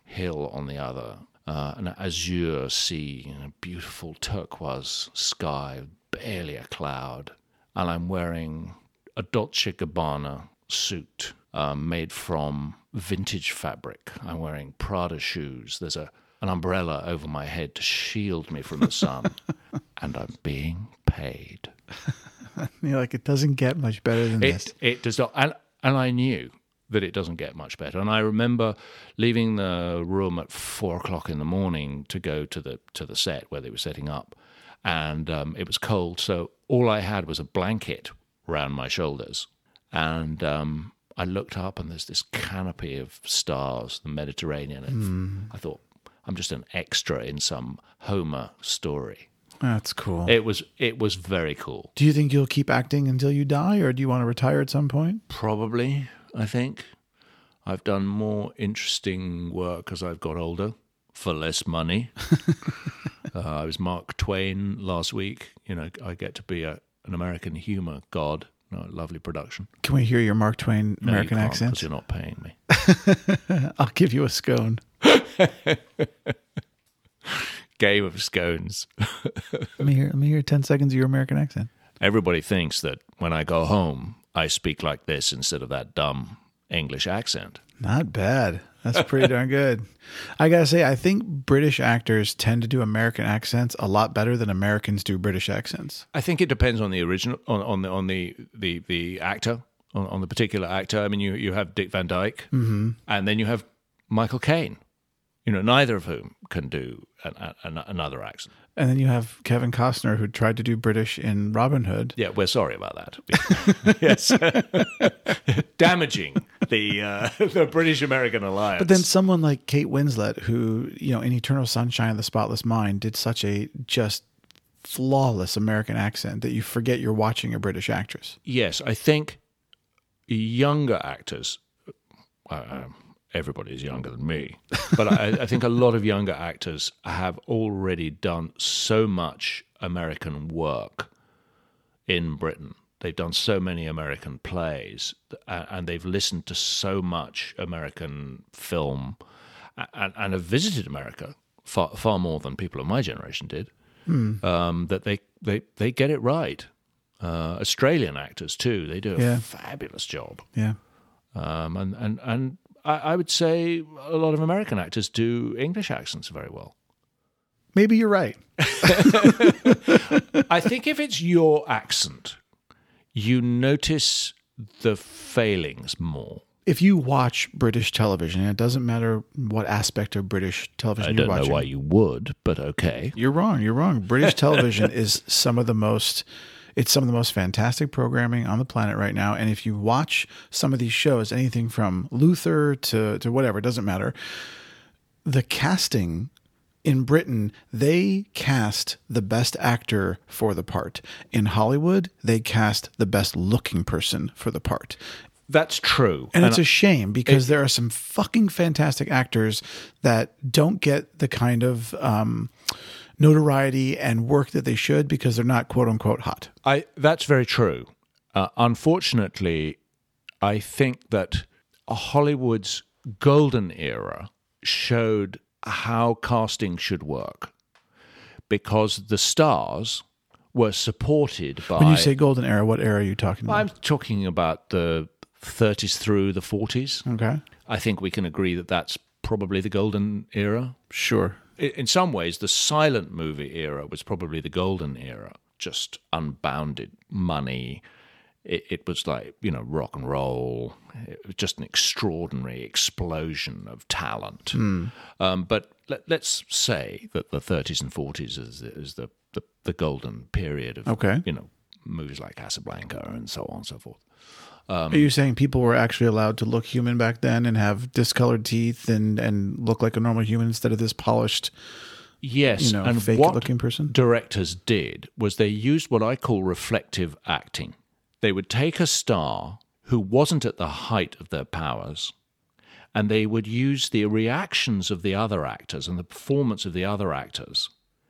Speaker 2: hill on the other, uh, an azure sea, and a beautiful turquoise sky, barely a cloud. And I'm wearing a Dolce and Gabbana suit um, made from vintage fabric. I'm wearing Prada shoes. There's a an umbrella over my head to shield me from the sun. And I'm being paid.
Speaker 1: You're like, it doesn't get much better than
Speaker 2: It,
Speaker 1: this.
Speaker 2: it does not. And, and I knew that it doesn't get much better. And I remember leaving the room at four o'clock in the morning to go to the to the set where they were setting up. And um, it was cold, so all I had was a blanket round my shoulders. And um, I looked up, and there's this canopy of stars, the Mediterranean. And mm. I thought, I'm just an extra in some Homer story.
Speaker 1: That's cool.
Speaker 2: It was it was very cool.
Speaker 1: Do you think you'll keep acting until you die, or do you want to retire at some point?
Speaker 2: Probably, I think. I've done more interesting work as I've got older for less money. uh, I was Mark Twain last week. You know, I get to be a, an American humor god. No, lovely production.
Speaker 1: Can we hear your Mark Twain American
Speaker 2: no, you
Speaker 1: accent?
Speaker 2: Because you're not paying me.
Speaker 1: I'll give you a scone.
Speaker 2: Game of scones.
Speaker 1: let me hear. Let me hear ten seconds of your American accent.
Speaker 2: Everybody thinks that when I go home, I speak like this instead of that dumb English accent.
Speaker 1: Not bad. That's pretty darn good. I gotta say, I think British actors tend to do American accents a lot better than Americans do British accents.
Speaker 2: I think it depends on the original, on, on the on the the, the actor, on, on the particular actor. I mean, you you have Dick Van Dyke, mm-hmm. and then you have Michael Caine. You know, neither of whom can do an, an, another accent.
Speaker 1: And then you have Kevin Costner, who tried to do British in Robin Hood.
Speaker 2: Yeah, we're sorry about that. Yes, damaging the uh, the British-American alliance.
Speaker 1: But then someone like Kate Winslet, who, you know, in Eternal Sunshine of the Spotless Mind, did such a just flawless American accent that you forget you're watching a British actress.
Speaker 2: Yes, I think younger actors. Uh, Everybody's younger than me. But I, I think a lot of younger actors have already done so much American work in Britain. They've done so many American plays, and they've listened to so much American film, and, and have visited America far, far more than people of my generation did, mm. um, that they, they, they get it right. Uh, Australian actors, too, they do a
Speaker 1: yeah.
Speaker 2: fabulous job.
Speaker 1: Yeah.
Speaker 2: Um, and, and, and I would say a lot of American actors do English accents very well.
Speaker 1: Maybe you're right.
Speaker 2: I think if it's your accent, you notice the failings more.
Speaker 1: If you watch British television, and it doesn't matter what aspect of British television you're watching.
Speaker 2: I don't know why you would, but okay.
Speaker 1: You're wrong. You're wrong. British television is some of the most... It's some of the most fantastic programming on the planet right now. And if you watch some of these shows, anything from Luther to, to whatever, it doesn't matter. The casting in Britain, they cast the best actor for the part. In Hollywood, they cast the best looking person for the part.
Speaker 2: That's true.
Speaker 1: And, and it's a shame because it, there are some fucking fantastic actors that don't get the kind of... Um, notoriety and work that they should because they're not quote unquote hot.
Speaker 2: I that's very true. Uh, unfortunately, I think that Hollywood's golden era showed how casting should work because the stars were supported by...
Speaker 1: When you say golden era, what era are you talking about?
Speaker 2: I'm talking about the thirties through the forties.
Speaker 1: Okay.
Speaker 2: I think we can agree that that's probably the golden era.
Speaker 1: Sure.
Speaker 2: In some ways, the silent movie era was probably the golden era. Just unbounded money. It, it was like, you know, rock and roll. It was just an extraordinary explosion of talent. Mm. Um, but let, let's say that the thirties and forties is, is the, the, the golden period of,
Speaker 1: okay.
Speaker 2: you know, movies like Casablanca and so on and so forth. Um,
Speaker 1: Are you saying people were actually allowed to look human back then and have discolored teeth and, and look like a normal human instead of this polished,
Speaker 2: yes,
Speaker 1: you know,
Speaker 2: and
Speaker 1: fake-looking person?
Speaker 2: Directors did was they used what I call reflective acting. They would take a star who wasn't at the height of their powers, and they would use the reactions of the other actors and the performance of the other actors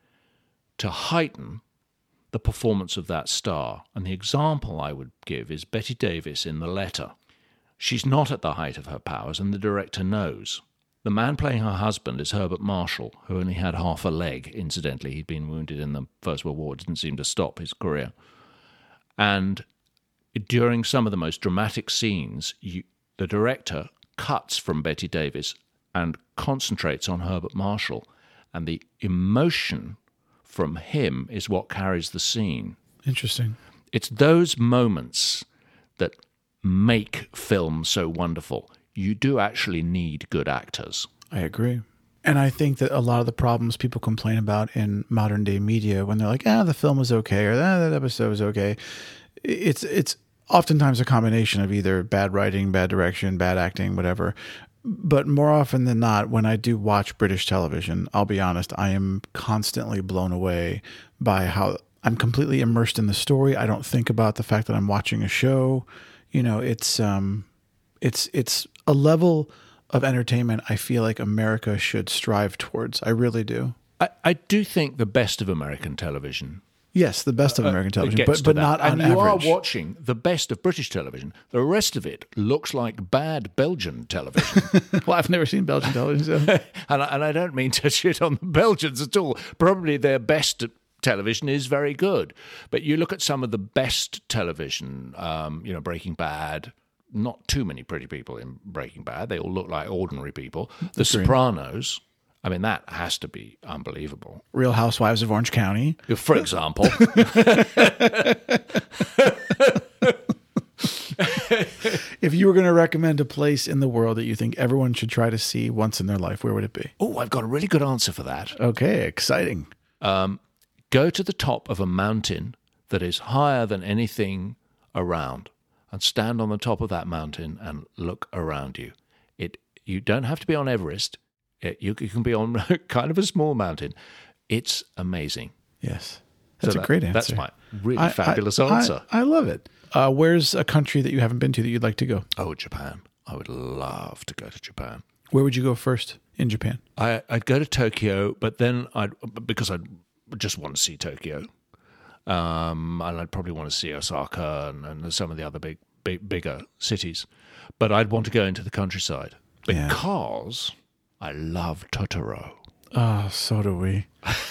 Speaker 2: to heighten the performance of that star. And the example I would give is Bette Davis in The Letter. She's not at the height of her powers, and the director knows The man playing her husband is Herbert Marshall, who only had half a leg, incidentally. He'd been wounded in the First World War. It didn't seem to stop his career. And during some of the most dramatic scenes, you, the director cuts from Bette Davis and concentrates on Herbert Marshall. And the emotion from him is what carries the scene.
Speaker 1: Interesting.
Speaker 2: It's those moments that make film so wonderful. You do actually need good actors.
Speaker 1: I agree. And I think that a lot of the problems people complain about in modern day media when they're like, ah, the film was okay, or ah, that episode was okay, it's it's oftentimes a combination of either bad writing, bad direction, bad acting, whatever. But more often than not, when I do watch British television, I'll be honest, I am constantly blown away by how I'm completely immersed in the story. I don't think about the fact that I'm watching a show. You know, it's um, it's it's a level of entertainment I feel like America should strive towards. I really do.
Speaker 2: I, I do think the best of American television.
Speaker 1: Yes, the best of American
Speaker 2: uh,
Speaker 1: television, but, but not on
Speaker 2: and
Speaker 1: average.
Speaker 2: And you are watching the best of British television. The rest of it looks like bad Belgian television.
Speaker 1: Well, I've never seen Belgian television. So.
Speaker 2: and, I, and I don't mean to shit on the Belgians at all. Probably their best television is very good. But you look at some of the best television, um, you know, Breaking Bad. Not too many pretty people in Breaking Bad. They all look like ordinary people. The Sopranos, I mean, that has to be unbelievable.
Speaker 1: Real Housewives of Orange County.
Speaker 2: For example.
Speaker 1: If you were going to recommend a place in the world that you think everyone should try to see once in their life, where would it be?
Speaker 2: Oh, I've got a really good answer for that.
Speaker 1: Okay, exciting.
Speaker 2: Um, go to the top of a mountain that is higher than anything around. And stand on the top of that mountain and look around you. It you don't have to be on Everest. It, you, you can be on kind of a small mountain. It's amazing.
Speaker 1: Yes, that's
Speaker 2: so
Speaker 1: a
Speaker 2: that,
Speaker 1: great answer.
Speaker 2: That's my really
Speaker 1: I,
Speaker 2: fabulous
Speaker 1: I,
Speaker 2: answer.
Speaker 1: I, I love it. Uh, where's a country that you haven't been to that you'd like to go?
Speaker 2: Oh, Japan. I would love to go to Japan.
Speaker 1: Where would you go first in Japan?
Speaker 2: I, I'd go to Tokyo, but then I'd because I just want to see Tokyo. Um, and I'd probably want to see Osaka and, and some of the other big, big, bigger cities. But I'd want to go into the countryside because yeah. I love Totoro.
Speaker 1: Oh, so do we.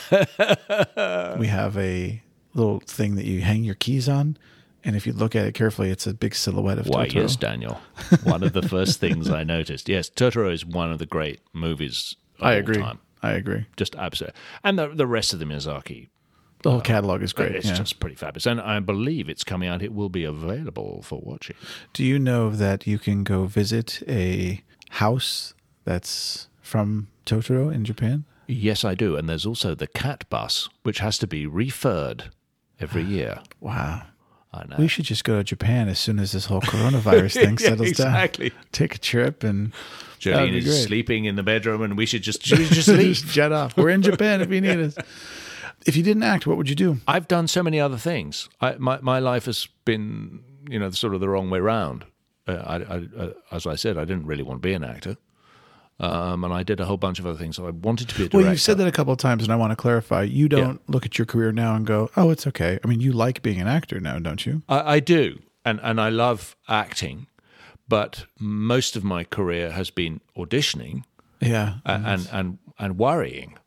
Speaker 1: We have a little thing that you hang your keys on, and if you look at it carefully, it's a big silhouette of
Speaker 2: Why,
Speaker 1: Totoro.
Speaker 2: yes, Daniel. One of the first things I noticed. Yes, Totoro is one of the great movies of
Speaker 1: I
Speaker 2: all
Speaker 1: agree.
Speaker 2: time.
Speaker 1: I agree.
Speaker 2: Just absolutely. And the, the rest of the Miyazaki.
Speaker 1: The whole catalog is great.
Speaker 2: It's
Speaker 1: yeah.
Speaker 2: just pretty fabulous. And I believe it's coming out. It will be available for watching.
Speaker 1: Do you know that you can go visit a house that's from Totoro in Japan?
Speaker 2: Yes, I do. And there's also the cat bus, which has to be refurred every year.
Speaker 1: Wow.
Speaker 2: I know.
Speaker 1: We should just go to Japan as soon as this whole coronavirus thing
Speaker 2: yeah,
Speaker 1: settles
Speaker 2: exactly.
Speaker 1: down. Take a trip and
Speaker 2: Jolene is
Speaker 1: great.
Speaker 2: sleeping in the bedroom and we should just, should we just leave.
Speaker 1: Just jet off. We're in Japan if you need us. If you didn't act, what would you do?
Speaker 2: I've done so many other things. I, my my life has been, you know, sort of the wrong way round. Uh, I, I, uh, as I said, I didn't really want to be an actor, um, and I did a whole bunch of other things. So I wanted to be a director.
Speaker 1: Well, you've said that a couple of times, and I want to clarify. You don't yeah. look at your career now and go, "Oh, it's okay." I mean, you like being an actor now, don't you?
Speaker 2: I, I do, and and I love acting, but most of my career has been auditioning,
Speaker 1: yeah,
Speaker 2: and and and, and worrying.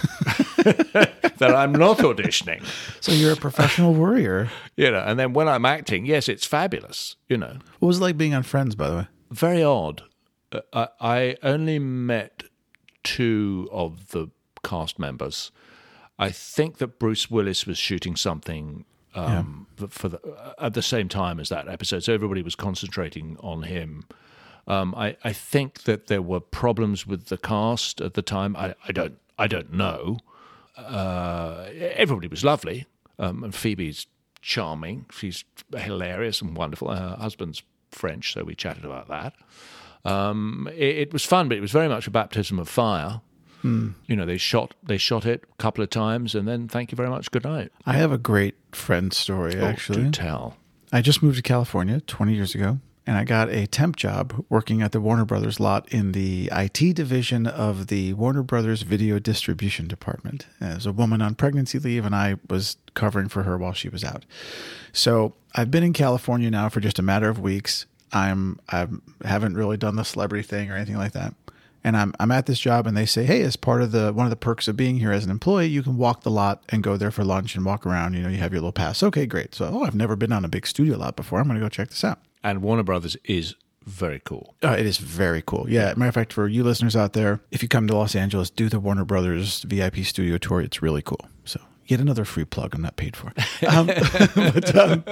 Speaker 2: That I'm not auditioning.
Speaker 1: So you're a professional worrier.
Speaker 2: You know, and then when I'm acting, yes, it's fabulous, you know.
Speaker 1: What was it like being on Friends, by the way?
Speaker 2: Very odd. Uh, I, I only met two of the cast members. I think that Bruce Willis was shooting something um, yeah. for the, at the same time as that episode, so everybody was concentrating on him. Um, I, I think that there were problems with the cast at the time. I, I don't I don't know. Uh, everybody was lovely, um, and Phoebe's charming. She's hilarious and wonderful. Her husband's French, so we chatted about that. Um, it, it was fun, but it was very much a baptism of fire. Hmm. You know, they shot they shot it a couple of times, and then thank you very much, good night.
Speaker 1: I have a great friend story,
Speaker 2: oh,
Speaker 1: actually.
Speaker 2: Do tell.
Speaker 1: I just moved to California twenty years ago. And I got a temp job working at the Warner Brothers lot in the I T division of the Warner Brothers Video Distribution Department. As a woman on pregnancy leave, and I was covering for her while she was out. So I've been in California now for just a matter of weeks. I'm I haven't really done the celebrity thing or anything like that. and I'm I'm at this job, and they say, hey, as part of the one of the perks of being here as an employee, you can walk the lot and go there for lunch and walk around. You know, you have your little pass. Okay, great. So, oh, I've never been on a big studio lot before. I'm going to go check this out.
Speaker 2: And Warner Brothers is very cool.
Speaker 1: Uh, it is very cool. Yeah. Matter of fact, for you listeners out there, if you come to Los Angeles, do the Warner Brothers V I P studio tour. It's really cool. So yet another free plug I'm not paid for. Um, but, um,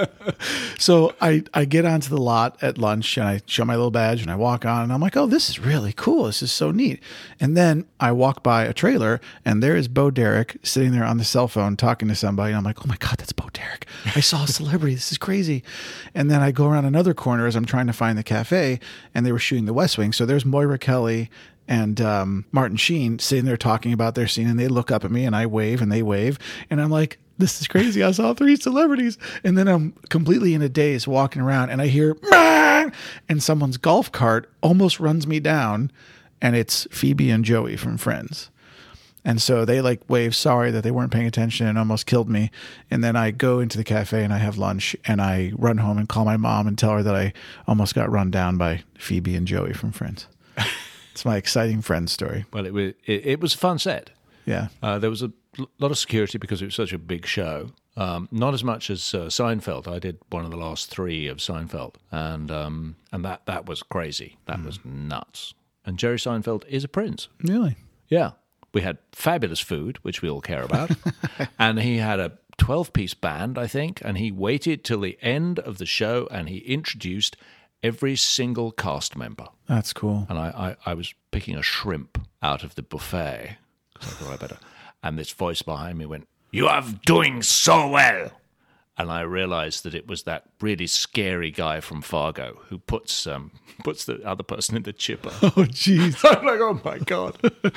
Speaker 1: so I, I get onto the lot at lunch and I show my little badge and I walk on and I'm like, oh, this is really cool. This is so neat. And then I walk by a trailer and there is Bo Derek sitting there on the cell phone talking to somebody. And I'm like, oh my God, that's Bo Derek. I saw a celebrity. This is crazy. And then I go around another corner as I'm trying to find the cafe and they were shooting The West Wing. So there's Moira Kelly and um, Martin Sheen sitting there talking about their scene, and they look up at me and I wave and they wave. And I'm like, this is crazy. I saw three celebrities. And then I'm completely in a daze walking around and I hear, "Meow!" And someone's golf cart almost runs me down. And it's Phoebe and Joey from Friends. And so they like wave sorry that they weren't paying attention and almost killed me. And then I go into the cafe and I have lunch and I run home and call my mom and tell her that I almost got run down by Phoebe and Joey from Friends. It's my exciting Friends story.
Speaker 2: Well, it was it, it was a fun set.
Speaker 1: Yeah.
Speaker 2: Uh, there was a lot of security because it was such a big show. Um, not as much as uh, Seinfeld. I did one of the last three of Seinfeld, and um, and that that was crazy. That mm. was nuts. And Jerry Seinfeld is a prince.
Speaker 1: Really?
Speaker 2: Yeah. We had fabulous food, which we all care about, and he had a twelve-piece band, I think, and he waited till the end of the show, and he introduced every single cast member.
Speaker 1: That's cool.
Speaker 2: And I, I, I was picking a shrimp out of the buffet, because I thought I better. And this voice behind me went, "You are doing so well." And I realized that it was that really scary guy from Fargo who puts um, puts the other person in the chipper.
Speaker 1: Oh, jeez.
Speaker 2: I'm like, oh, my God.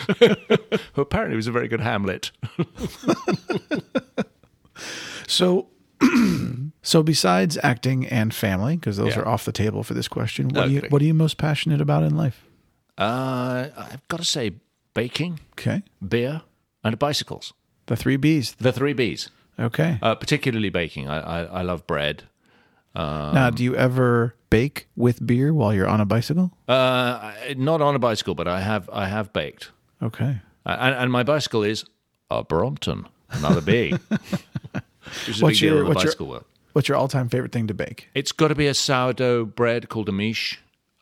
Speaker 2: Who apparently was a very good Hamlet.
Speaker 1: So... So besides acting and family, because those
Speaker 2: Yeah.
Speaker 1: are off the table for this question, what,
Speaker 2: Okay.
Speaker 1: are you, what are you most passionate about in life?
Speaker 2: Uh, I've got to say baking,
Speaker 1: Okay.
Speaker 2: beer, and bicycles.
Speaker 1: The three B's.
Speaker 2: The three B's.
Speaker 1: Okay.
Speaker 2: Uh, particularly baking. I, I, I love bread. Um,
Speaker 1: now, do you ever bake with beer while you're on a bicycle?
Speaker 2: Uh, not on a bicycle, but I have I have baked.
Speaker 1: Okay.
Speaker 2: Uh, and, and my bicycle is a Brompton, another B. Which is a
Speaker 1: What's
Speaker 2: big deal
Speaker 1: your-
Speaker 2: in the
Speaker 1: what's your-
Speaker 2: bicycle world.
Speaker 1: What's your all-time favorite thing to bake?
Speaker 2: It's got to be a sourdough bread called a miche.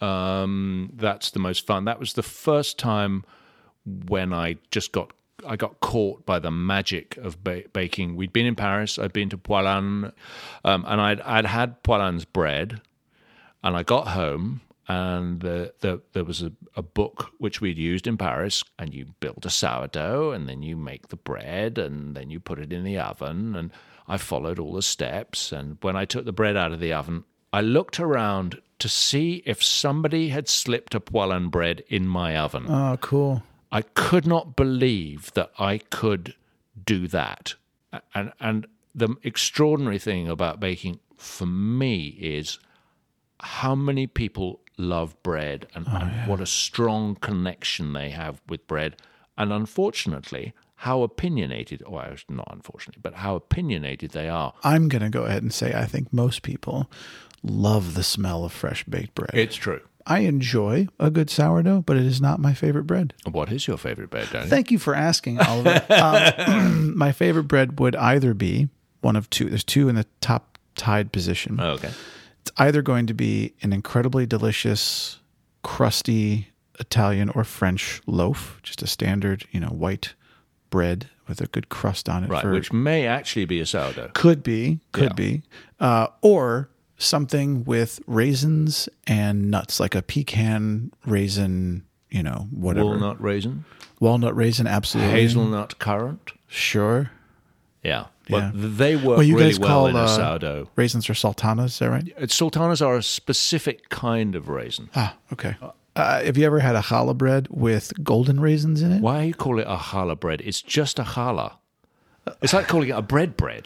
Speaker 2: Um, that's the most fun. That was the first time when I just got I got caught by the magic of ba- baking. We'd been in Paris. I'd been to Poilâne, um, and I'd I'd had Poilâne's bread, and I got home. And the, the, there was a, a book which we'd used in Paris, and you build a sourdough, and then you make the bread, and then you put it in the oven. And I followed all the steps. And when I took the bread out of the oven, I looked around to see if somebody had slipped a Poilâne bread in my oven.
Speaker 1: Oh, cool.
Speaker 2: I could not believe that I could do that. And and the extraordinary thing about baking for me is how many people love bread and,
Speaker 1: Oh,
Speaker 2: and
Speaker 1: yeah.
Speaker 2: what a strong connection they have with bread. And unfortunately, how opinionated, or not unfortunately, but how opinionated they are.
Speaker 1: I'm going to go ahead and say I think most people love the smell of fresh baked bread.
Speaker 2: It's true.
Speaker 1: I enjoy a good sourdough, but it is not my favorite bread.
Speaker 2: What is your favorite bread, Danny?
Speaker 1: Thank you for asking, Oliver. um, my favorite bread would either be one of two. There's two in the top tied position.
Speaker 2: Oh, okay.
Speaker 1: It's either going to be an incredibly delicious, crusty Italian or French loaf, just a standard, you know, white bread with a good crust on it.
Speaker 2: Right,
Speaker 1: for,
Speaker 2: which may actually be a sourdough.
Speaker 1: could be, could
Speaker 2: Yeah.
Speaker 1: be, uh, or something with raisins and nuts, like a pecan raisin, you know, whatever.
Speaker 2: Walnut raisin,
Speaker 1: Walnut raisin, absolutely.
Speaker 2: hazelnut currant.
Speaker 1: Sure.
Speaker 2: Yeah. Well,
Speaker 1: Yeah.
Speaker 2: they work
Speaker 1: Well, you
Speaker 2: really
Speaker 1: guys
Speaker 2: well
Speaker 1: call
Speaker 2: in a
Speaker 1: uh,
Speaker 2: sourdough.
Speaker 1: raisins or sultanas, is that right?
Speaker 2: Uh, Sultanas are a specific kind of raisin.
Speaker 1: Ah, okay. Uh, have you ever had a challah bread with golden raisins in it?
Speaker 2: Why you call it a challah bread? It's just a challah. It's like calling it a bread bread.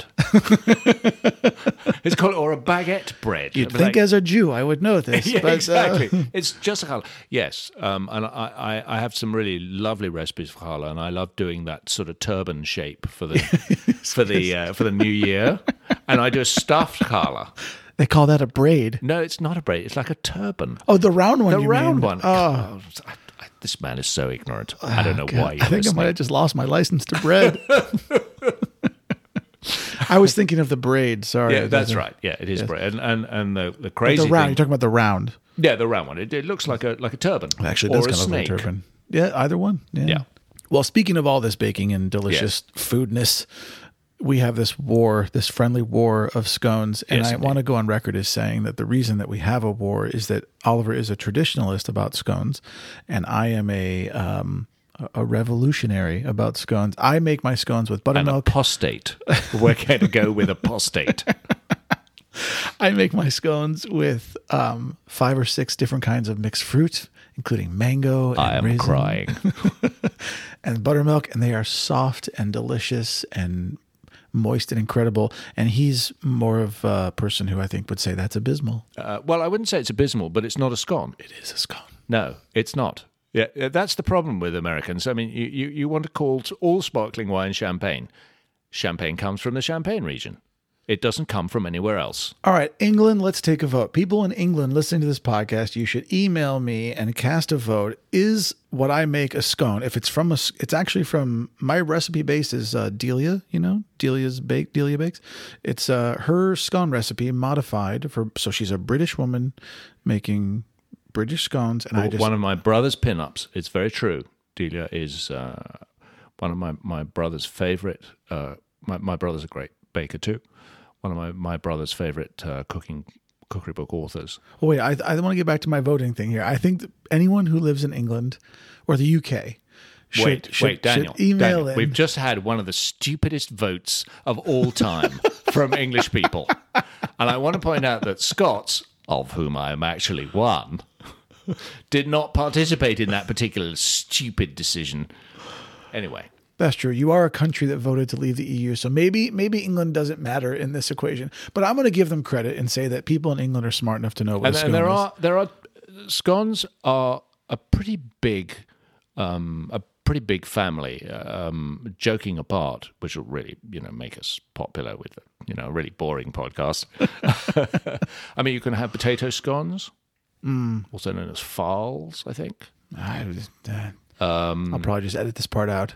Speaker 2: It's called or a baguette bread.
Speaker 1: You'd
Speaker 2: But
Speaker 1: think
Speaker 2: like-
Speaker 1: as a Jew I would know this.
Speaker 2: yeah,
Speaker 1: but, uh,
Speaker 2: exactly. It's just a challah. Yes, um, and I, I, I have some really lovely recipes for challah, and I love doing that sort of turban shape for the for the uh, for the new year. And I do a stuffed challah.
Speaker 1: they call that a braid.
Speaker 2: No, it's not a braid. It's like a turban.
Speaker 1: Oh, the round one.
Speaker 2: The
Speaker 1: you
Speaker 2: round
Speaker 1: mean.
Speaker 2: one.
Speaker 1: Oh,
Speaker 2: God, This man is so ignorant. I don't know
Speaker 1: God,
Speaker 2: why. You're
Speaker 1: I think
Speaker 2: listening.
Speaker 1: I might have just lost my license to bread. I was thinking of the braid. Sorry.
Speaker 2: Yeah, that's right. Yeah, it is
Speaker 1: Yes.
Speaker 2: bread. And and and the the
Speaker 1: But
Speaker 2: crazy
Speaker 1: the round.
Speaker 2: thing.
Speaker 1: You're talking about the round.
Speaker 2: Yeah, the round one. It, it looks like a like a turban.
Speaker 1: It actually
Speaker 2: or
Speaker 1: does
Speaker 2: a
Speaker 1: kind of look
Speaker 2: snake.
Speaker 1: like a turban. Yeah, either one. Yeah.
Speaker 2: Yeah.
Speaker 1: Well, speaking of all this baking and delicious foodness, we have this war, this friendly war of scones. And
Speaker 2: Yes,
Speaker 1: I
Speaker 2: indeed.
Speaker 1: want to go on record as saying that the reason that we have a war is that Oliver is a traditionalist about scones, and I am a um, a revolutionary about scones. I make my scones with
Speaker 2: An
Speaker 1: buttermilk.
Speaker 2: apostate. We're going to go with apostate.
Speaker 1: I make my scones with um, five or six different kinds of mixed fruit, including mango and
Speaker 2: I am
Speaker 1: raisin
Speaker 2: crying.
Speaker 1: and buttermilk, and they are soft and delicious and moist and incredible. And he's more of a person who I think would say that's abysmal.
Speaker 2: Uh, well, I wouldn't say it's abysmal, but it's not a scone.
Speaker 1: It is a scone.
Speaker 2: No, it's not. Yeah, uh, that's the problem with Americans. I mean, you, you, you want to call all sparkling wine champagne. Champagne comes from the Champagne region. It doesn't come from anywhere else.
Speaker 1: All right, England, let's take a vote. People in England listening to this podcast, you should email me and cast a vote. Is what I make a scone? If it's from a, it's actually from my recipe base is uh, Delia. You know, Delia's bake. Delia bakes. It's uh, her scone recipe modified for. So she's a British woman making British scones, and I just
Speaker 2: One of my brother's pin-ups. It's very true. Delia is uh, one of my, my brother's favorite. Uh, my, my brother's a great baker too. One of my, my brother's favorite uh, cooking cookery book authors.
Speaker 1: Oh, wait, I, I want to get back to my voting thing here. I think that anyone who lives in England or the U K should,
Speaker 2: wait,
Speaker 1: should,
Speaker 2: wait, Daniel.
Speaker 1: should email
Speaker 2: Daniel,
Speaker 1: in.
Speaker 2: We've just had one of the stupidest votes of all time from English people. And I want to point out that Scots, of whom I am actually one, did not participate in that particular stupid decision. Anyway.
Speaker 1: That's true. You are a country that voted to leave the E U, so maybe maybe England doesn't matter in this equation. But I'm going to give them credit and say that people in England are smart enough to know what
Speaker 2: And,
Speaker 1: a
Speaker 2: and
Speaker 1: scone
Speaker 2: there
Speaker 1: is.
Speaker 2: are there are scones are a pretty big um, a pretty big family. Um, joking apart, which will really you know make us popular with you know a really boring podcast. I mean, you can have potato scones, mm. also known as farls, I think.
Speaker 1: I was, uh,
Speaker 2: Um,
Speaker 1: I'll probably just edit this part out.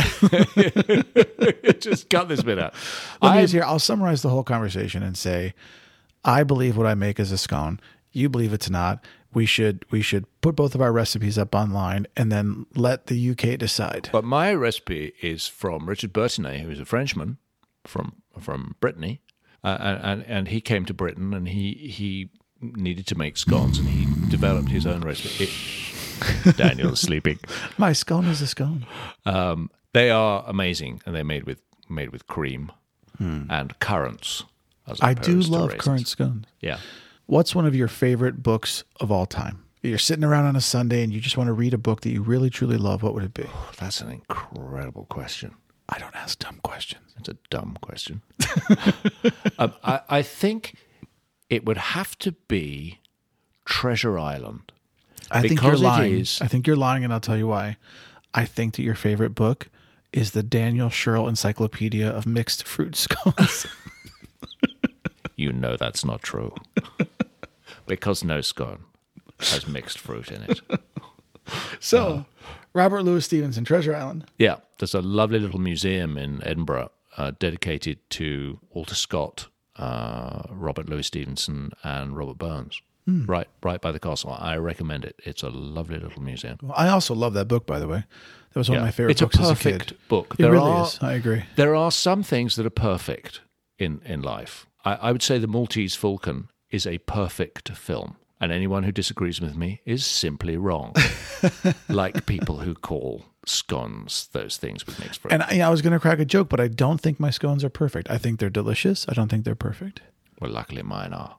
Speaker 2: just cut this bit out.
Speaker 1: Let me
Speaker 2: I-
Speaker 1: just here. I'll summarize the whole conversation and say, I believe what I make is a scone. You believe it's not. We should we should put both of our recipes up online and then let the U K decide.
Speaker 2: But my recipe is from Richard Bertinet, who is a Frenchman from from Brittany, uh, and, and and he came to Britain and he he needed to make scones and he developed his own recipe. It, Daniel's sleeping.
Speaker 1: My scone is a scone.
Speaker 2: Um, they are amazing, and they're made with made with cream and currants. As
Speaker 1: I do
Speaker 2: opposed to
Speaker 1: love
Speaker 2: raisins.
Speaker 1: currant scones.
Speaker 2: Yeah.
Speaker 1: What's one of your favorite books of all time? You're sitting around on a Sunday and you just want to read a book that you really truly love. What would it be?
Speaker 2: That's an incredible question.
Speaker 1: I don't ask dumb questions.
Speaker 2: It's a dumb question. um, I, I think it would have to be Treasure Island.
Speaker 1: I think
Speaker 2: Because
Speaker 1: you're
Speaker 2: it
Speaker 1: lying.
Speaker 2: is-
Speaker 1: I think you're lying, and I'll tell you why. I think that your favorite book is the Daniel Sherrill Encyclopedia of Mixed Fruit Scones.
Speaker 2: You know that's not true. Because no scone has mixed fruit in it.
Speaker 1: So, Robert Louis Stevenson, Treasure Island.
Speaker 2: Yeah, there's a lovely little museum in Edinburgh uh, dedicated to Walter Scott, uh, Robert Louis Stevenson, and Robert Burns. Right, right by the castle. I recommend it. It's a lovely little museum.
Speaker 1: Well, I also love that book, by the way. That was one of my favorite
Speaker 2: it's a
Speaker 1: books as a
Speaker 2: perfect
Speaker 1: kid.
Speaker 2: book.
Speaker 1: It
Speaker 2: There
Speaker 1: really
Speaker 2: are,
Speaker 1: is. I agree.
Speaker 2: There are some things that are perfect in, in life. I, I would say The Maltese Falcon is a perfect film. And anyone who disagrees with me is simply wrong. Like people who call scones those things with mixed fruit.
Speaker 1: And I, I was going to crack a joke, but I don't think my scones are perfect. I think they're delicious. I don't think they're perfect.
Speaker 2: Well, luckily mine are.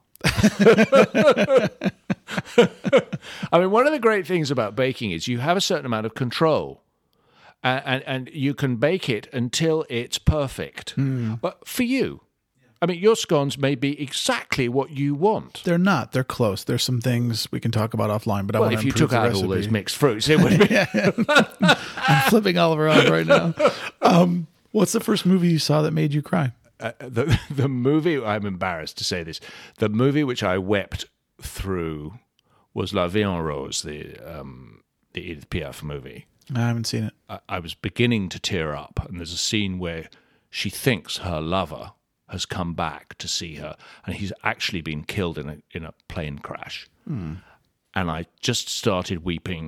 Speaker 2: I mean, one of the great things about baking is you have a certain amount of control. And, and, and you can bake it until it's perfect.
Speaker 1: Mm.
Speaker 2: But for you, I mean, your scones may be exactly what you want.
Speaker 1: They're not. They're close. There's some things we can talk about offline, but I
Speaker 2: Well,
Speaker 1: want
Speaker 2: if
Speaker 1: to
Speaker 2: you
Speaker 1: improve
Speaker 2: took
Speaker 1: the
Speaker 2: out
Speaker 1: recipe.
Speaker 2: all those mixed fruits, it would be.
Speaker 1: I'm flipping Oliver off right now. Um, what's the first movie you saw that made you cry?
Speaker 2: Uh, the, the movie, I'm embarrassed to say this, the movie which I wept through was La Vie en Rose, the um, the Edith Piaf movie.
Speaker 1: I haven't seen it.
Speaker 2: I, I was beginning to tear up, and there's a scene where she thinks her lover has come back to see her, and he's actually been killed in a in a plane crash. Mm. And I just started weeping.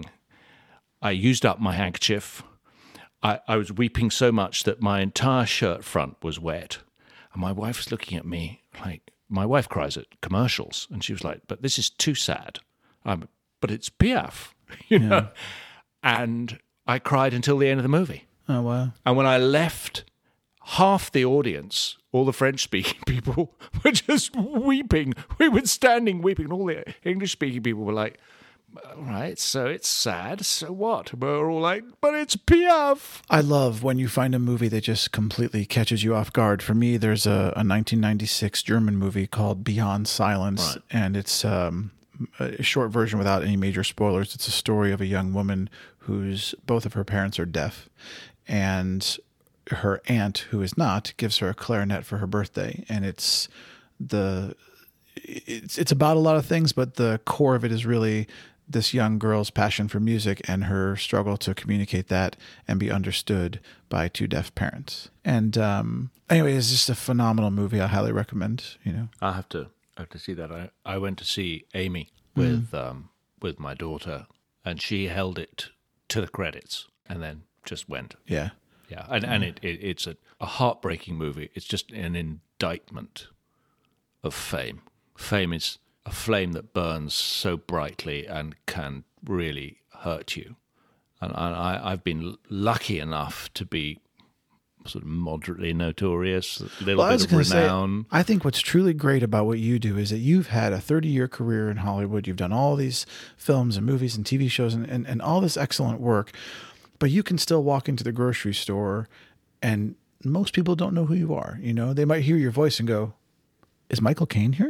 Speaker 2: I used up my handkerchief. I, I was weeping so much that my entire shirt front was wet. And my wife was looking at me like, my wife cries at commercials, and she was like, but this is too sad. I'm, but it's Piaf, you know? Yeah. And I cried until the end of the movie.
Speaker 1: Oh, wow.
Speaker 2: And when I left, half the audience, all the French-speaking people, were just weeping. We were standing weeping, and all the English-speaking people were like, all right, so it's sad, so what? We're all like, but it's Piaf.
Speaker 1: I love when you find a movie that just completely catches you off guard. For me, there's a, a nineteen ninety-six German movie called Beyond Silence, right. and it's um, a short version without any major spoilers. It's a story of a young woman whose both of her parents are deaf, and her aunt, who is not, gives her a clarinet for her birthday, and it's the it's it's about a lot of things, but the core of it is really this young girl's passion for music and her struggle to communicate that and be understood by two deaf parents. And um, anyway, it's just a phenomenal movie. I highly recommend. You know,
Speaker 2: I have to I have to see that. I, I went to see Amy with mm. um, with my daughter, and she held it to the credits and then just went.
Speaker 1: Yeah,
Speaker 2: yeah, and and it, it it's a, a heartbreaking movie. It's just an indictment of fame. Fame is a flame that burns so brightly and can really hurt you. And I, I've been lucky enough to be sort of moderately notorious, a little well, bit of renown.
Speaker 1: Say, I think what's truly great about what you do is that you've had a thirty-year career in Hollywood. You've done all these films and movies and T V shows and, and, and all this excellent work, but you can still walk into the grocery store and most people don't know who you are. You know, they might hear your voice and go, is Michael Caine here?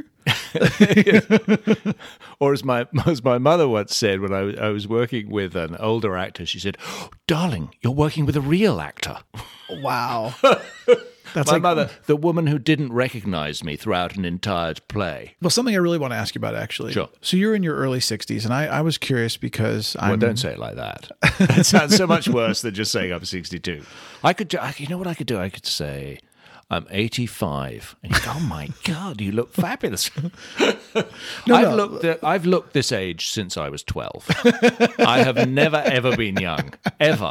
Speaker 2: Or as my as my mother once said when I was, I was working with an older actor, she said, oh, darling, you're working with a real actor.
Speaker 1: Wow. That's
Speaker 2: my
Speaker 1: like,
Speaker 2: mother, the woman who didn't recognize me throughout an entire play.
Speaker 1: Well, something I really want to ask you about, actually.
Speaker 2: Sure.
Speaker 1: So you're in your early sixties, and I, I was curious because I'm...
Speaker 2: Well, don't say it like that. That sounds so much worse than just saying I'm sixty-two. I could, you know what I could do? I could say... I'm eighty-five, and you go, oh my God, you look fabulous. no, I've, no. Looked at, I've looked this age since I was twelve. I have never, ever been young, ever.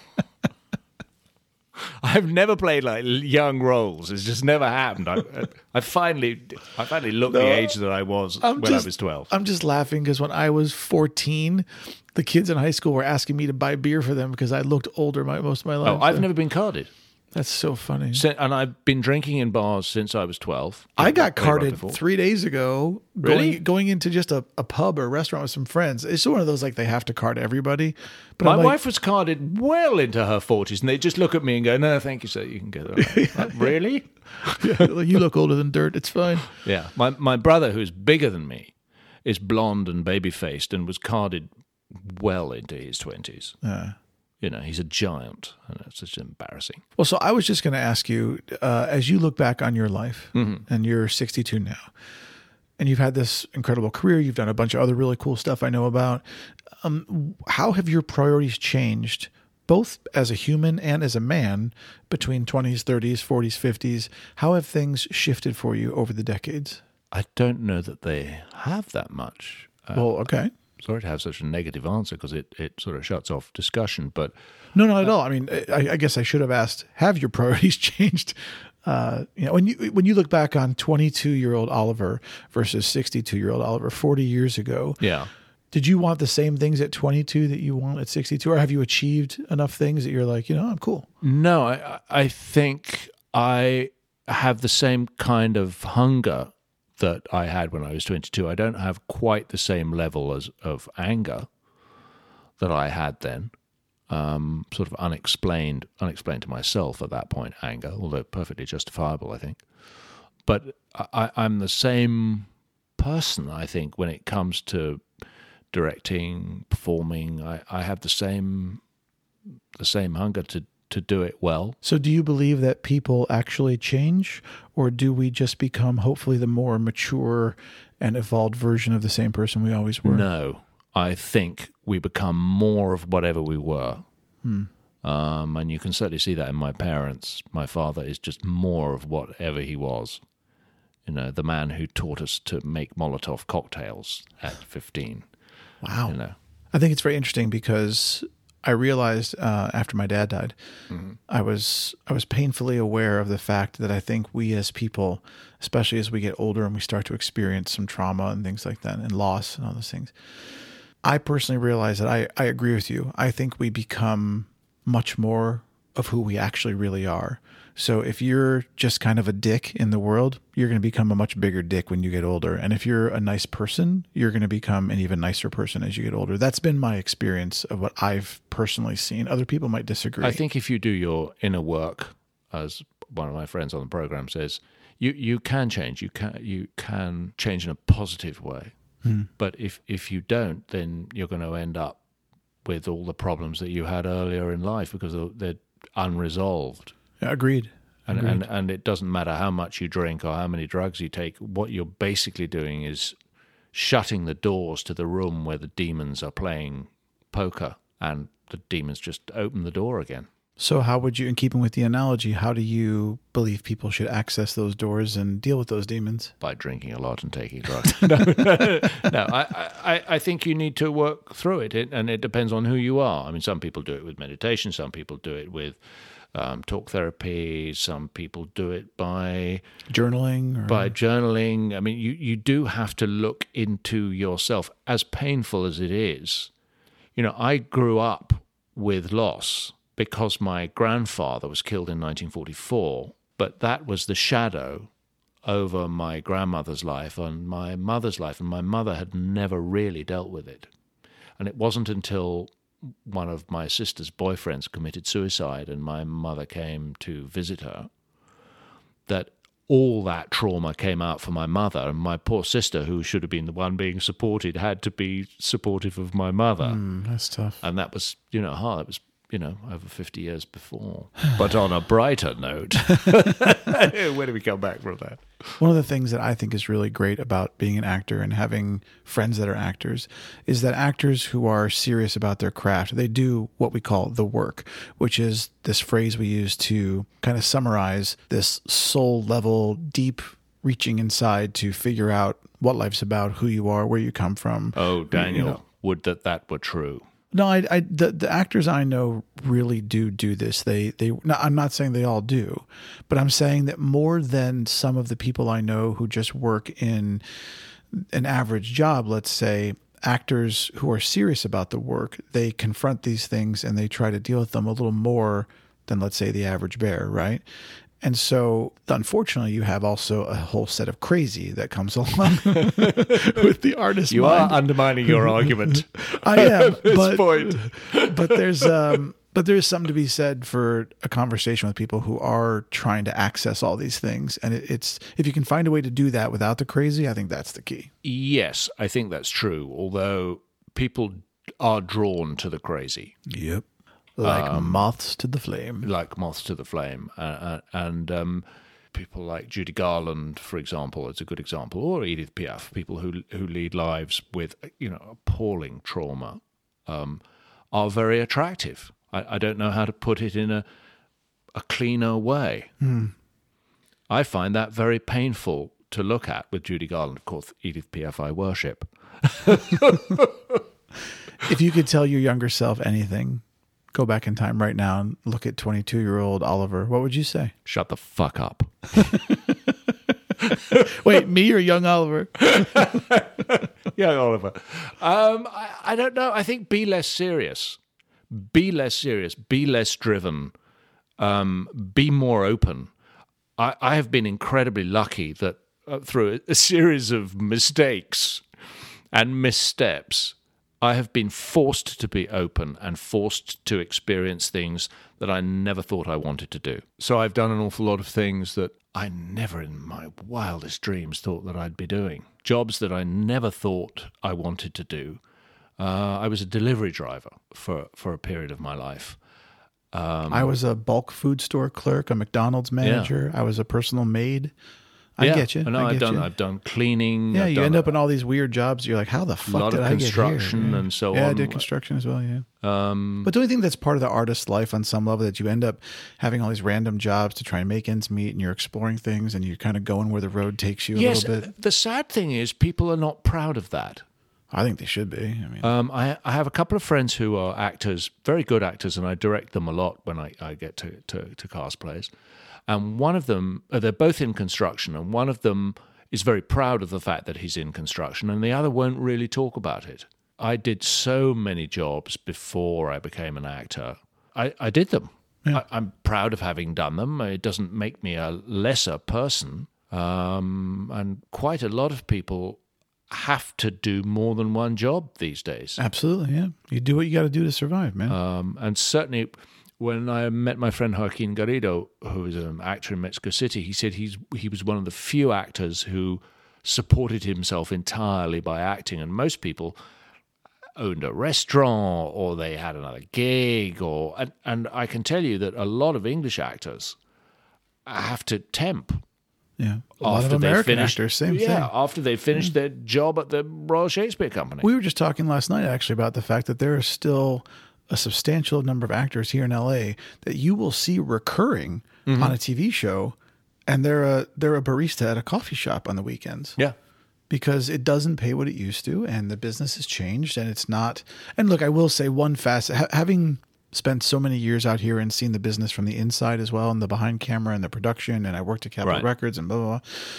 Speaker 2: I've never played like young roles. It's just never happened. I, I finally, I finally looked no, the age that I was I'm when
Speaker 1: just,
Speaker 2: I was twelve.
Speaker 1: I'm just laughing because when I was fourteen, the kids in high school were asking me to buy beer for them because I looked older my, most of my life.
Speaker 2: Oh, I've
Speaker 1: so.
Speaker 2: never been carded.
Speaker 1: That's so funny.
Speaker 2: And I've been drinking in bars since I was twelve.
Speaker 1: I got carded three days ago
Speaker 2: really?
Speaker 1: going going into just a, a pub or a restaurant with some friends. It's one of those like they have to card everybody. But
Speaker 2: my
Speaker 1: like,
Speaker 2: wife was carded well into her forties, and they just look at me and go, no, thank you, sir, you can go there. Like, really?
Speaker 1: Yeah, you look older than dirt. It's fine.
Speaker 2: Yeah. My, my brother, who's bigger than me, is blonde and baby-faced and was carded well into his twenties.
Speaker 1: Yeah.
Speaker 2: You know, he's a giant, and it's just embarrassing.
Speaker 1: Well, so I was just going to ask you, uh, as you look back on your life, mm-hmm. and you're sixty-two now, and you've had this incredible career, you've done a bunch of other really cool stuff I know about. Um, how have your priorities changed, both as a human and as a man, between twenties, thirties, forties, fifties? How have things shifted for you over the decades? I
Speaker 2: don't know that they have that much.
Speaker 1: Uh, well, okay.
Speaker 2: Sorry to have such a negative answer because it, it sort of shuts off discussion, but...
Speaker 1: No, not at all. I mean, I, I guess I should have asked, have your priorities changed? Uh, you know, when you when you look back on twenty-two-year-old Oliver versus sixty-two-year-old Oliver forty years ago,
Speaker 2: yeah,
Speaker 1: did you want the same things at twenty-two that you want at sixty-two, or have you achieved enough things that you're like, you know, I'm cool?
Speaker 2: No, I, I think I have the same kind of hunger that I had when I was twenty-two. I don't have quite the same level as of anger that I had then. Um, sort of unexplained, unexplained to myself at that point, anger, although perfectly justifiable, I think. But I, I'm the same person, I think, when it comes to directing, performing. I, I have the same the same hunger to to do it well.
Speaker 1: So do you believe that people actually change, or do we just become hopefully the more mature and evolved version of the same person we always were?
Speaker 2: No, I think we become more of whatever we were.
Speaker 1: Hmm.
Speaker 2: Um, and you can certainly see that in my parents. My father is just more of whatever he was. You know, the man who taught us to make Molotov cocktails at fifteen.
Speaker 1: Wow.
Speaker 2: You know.
Speaker 1: I think it's very interesting because I realized uh, after my dad died,
Speaker 2: Mm-hmm.
Speaker 1: I was I was painfully aware of the fact that I think we as people, especially as we get older and we start to experience some trauma and things like that and loss and all those things, I personally realize that I, I agree with you. I think we become much more of who we actually really are. So if you're just kind of a dick in the world, you're going to become a much bigger dick when you get older. And if you're a nice person, you're going to become an even nicer person as you get older. That's been my experience of what I've personally seen. Other people might disagree.
Speaker 2: I think if you do your inner work, as one of my friends on the program says, you, you can change. You can you can change in a positive way.
Speaker 1: Hmm.
Speaker 2: But if, if you don't, then you're going to end up with all the problems that you had earlier in life because they're unresolved.
Speaker 1: Agreed.
Speaker 2: And,
Speaker 1: Agreed.
Speaker 2: and and it doesn't matter how much you drink or how many drugs you take. What you're basically doing is shutting the doors to the room where the demons are playing poker, and the demons just open the door again.
Speaker 1: So how would you, in keeping with the analogy, how do you believe people should access those doors and deal with those demons?
Speaker 2: By drinking a lot and taking drugs. no, no I, I, I think you need to work through it, it, and it depends on who you are. I mean, some people do it with meditation, some people do it with um, talk therapy, some people do it by
Speaker 1: journaling. Or...
Speaker 2: By journaling. I mean, you, you do have to look into yourself, as painful as it is. You know, I grew up with loss because my grandfather was killed in nineteen forty-four, but that was the shadow over my grandmother's life and my mother's life, and my mother had never really dealt with it. And it wasn't until one of my sister's boyfriends committed suicide and my mother came to visit her that all that trauma came out for my mother, and my poor sister, who should have been the one being supported, had to be supportive of my mother.
Speaker 1: Mm, that's tough.
Speaker 2: And that was, you know, hard. It was, you know, over fifty years before. But on a brighter note, where do we come back from that?
Speaker 1: One of the things that I think is really great about being an actor and having friends that are actors is that actors who are serious about their craft, they do what we call the work, which is this phrase we use to kind of summarize this soul level, deep reaching inside to figure out what life's about, who you are, where you come from.
Speaker 2: Oh, Daniel,
Speaker 1: you know.
Speaker 2: Would that that were true.
Speaker 1: No, I, I, the, the actors I know really do do this. They, they. No, I'm not saying they all do, but I'm saying that more than some of the people I know who just work in an average job, let's say, actors who are serious about the work, they confront these things and they try to deal with them a little more than, let's say, the average bear, right? And so, unfortunately, you have also a whole set of crazy that comes along with the artist
Speaker 2: You
Speaker 1: mind.
Speaker 2: are undermining your argument.
Speaker 1: I am,
Speaker 2: at this
Speaker 1: but,
Speaker 2: point.
Speaker 1: but there's um, but there's something to be said for a conversation with people who are trying to access all these things, and it, it's if you can find a way to do that without the crazy, I think that's the key.
Speaker 2: Yes, I think that's true. Although people are drawn to the crazy.
Speaker 1: Yep. Like um, moths to the flame.
Speaker 2: Like moths to the flame. Uh, and um, people like Judy Garland, for example, is a good example, or Edith Piaf, people who who lead lives with, you know, appalling trauma, um, are very attractive. I, I don't know how to put it in a, a cleaner way.
Speaker 1: Mm.
Speaker 2: I find that very painful to look at with Judy Garland. Of course, Edith Piaf I worship.
Speaker 1: If you could tell your younger self anything, go back in time right now and look at twenty-two-year-old Oliver, what would you say?
Speaker 2: Shut the fuck up.
Speaker 1: Wait, me or young Oliver?
Speaker 2: Young Oliver. Um, I, I don't know. I think be less serious. Be less serious. Be less driven. Um, be more open. I, I have been incredibly lucky that uh, through a, a series of mistakes and missteps, I have been forced to be open and forced to experience things that I never thought I wanted to do. So I've done an awful lot of things that I never in my wildest dreams thought that I'd be doing. Jobs that I never thought I wanted to do. Uh, I was a delivery driver for, for a period of my life. Um,
Speaker 1: I was a bulk food store clerk, a McDonald's manager. Yeah. I was a personal maid. I
Speaker 2: yeah.
Speaker 1: get you.
Speaker 2: I know
Speaker 1: I
Speaker 2: I've
Speaker 1: get
Speaker 2: done.
Speaker 1: you.
Speaker 2: I've done cleaning.
Speaker 1: Yeah,
Speaker 2: I've
Speaker 1: you
Speaker 2: done
Speaker 1: end
Speaker 2: a,
Speaker 1: up in all these weird jobs. You're like, how the fuck
Speaker 2: lot
Speaker 1: did
Speaker 2: of
Speaker 1: I get here?
Speaker 2: construction
Speaker 1: Yeah.
Speaker 2: and so
Speaker 1: yeah,
Speaker 2: on.
Speaker 1: I did construction as well. Yeah.
Speaker 2: Um,
Speaker 1: But don't you think that's part of the artist's life on some level, that you end up having all these random jobs to try and make ends meet, and you're exploring things and you're kind of going where the road takes you a
Speaker 2: yes.
Speaker 1: little bit?
Speaker 2: The sad thing is, people are not proud of that.
Speaker 1: I think they should be. I mean,
Speaker 2: Um, I, I have a couple of friends who are actors, very good actors, and I direct them a lot when I, I get to, to, to cast plays. And one of them, uh, they're both in construction, and one of them is very proud of the fact that he's in construction, and the other won't really talk about it. I did so many jobs before I became an actor. I, I did them.
Speaker 1: Yeah.
Speaker 2: I, I'm proud of having done them. It doesn't make me a lesser person. Um, and quite a lot of people have to do more than one job these days.
Speaker 1: absolutely. Yeah. You do what you got to do to survive, man.
Speaker 2: Um, and certainly, when I met my friend Joaquin Garrido, who is an actor in Mexico City, he said he's he was one of the few actors who supported himself entirely by acting. And most people owned a restaurant, or they had another gig, or and, and I can tell you that a lot of English actors have to temp.
Speaker 1: yeah. A lot of
Speaker 2: after they
Speaker 1: American
Speaker 2: finished-
Speaker 1: actors, same
Speaker 2: yeah,
Speaker 1: thing.
Speaker 2: after they finished their job at the Royal Shakespeare Company.
Speaker 1: We were just talking last night, actually, about the fact that there is still a substantial number of actors here in L A that you will see recurring
Speaker 2: Mm-hmm.
Speaker 1: on a T V show, and they're a they're a barista at a coffee shop on the weekends.
Speaker 2: yeah.
Speaker 1: Because it doesn't pay what it used to, and the business has changed, and it's not. And look, I will say one facet, ha- having spent so many years out here and seen the business from the inside as well, and the behind camera and the production, and I worked at Capitol
Speaker 2: Right.
Speaker 1: Records and blah, blah, blah.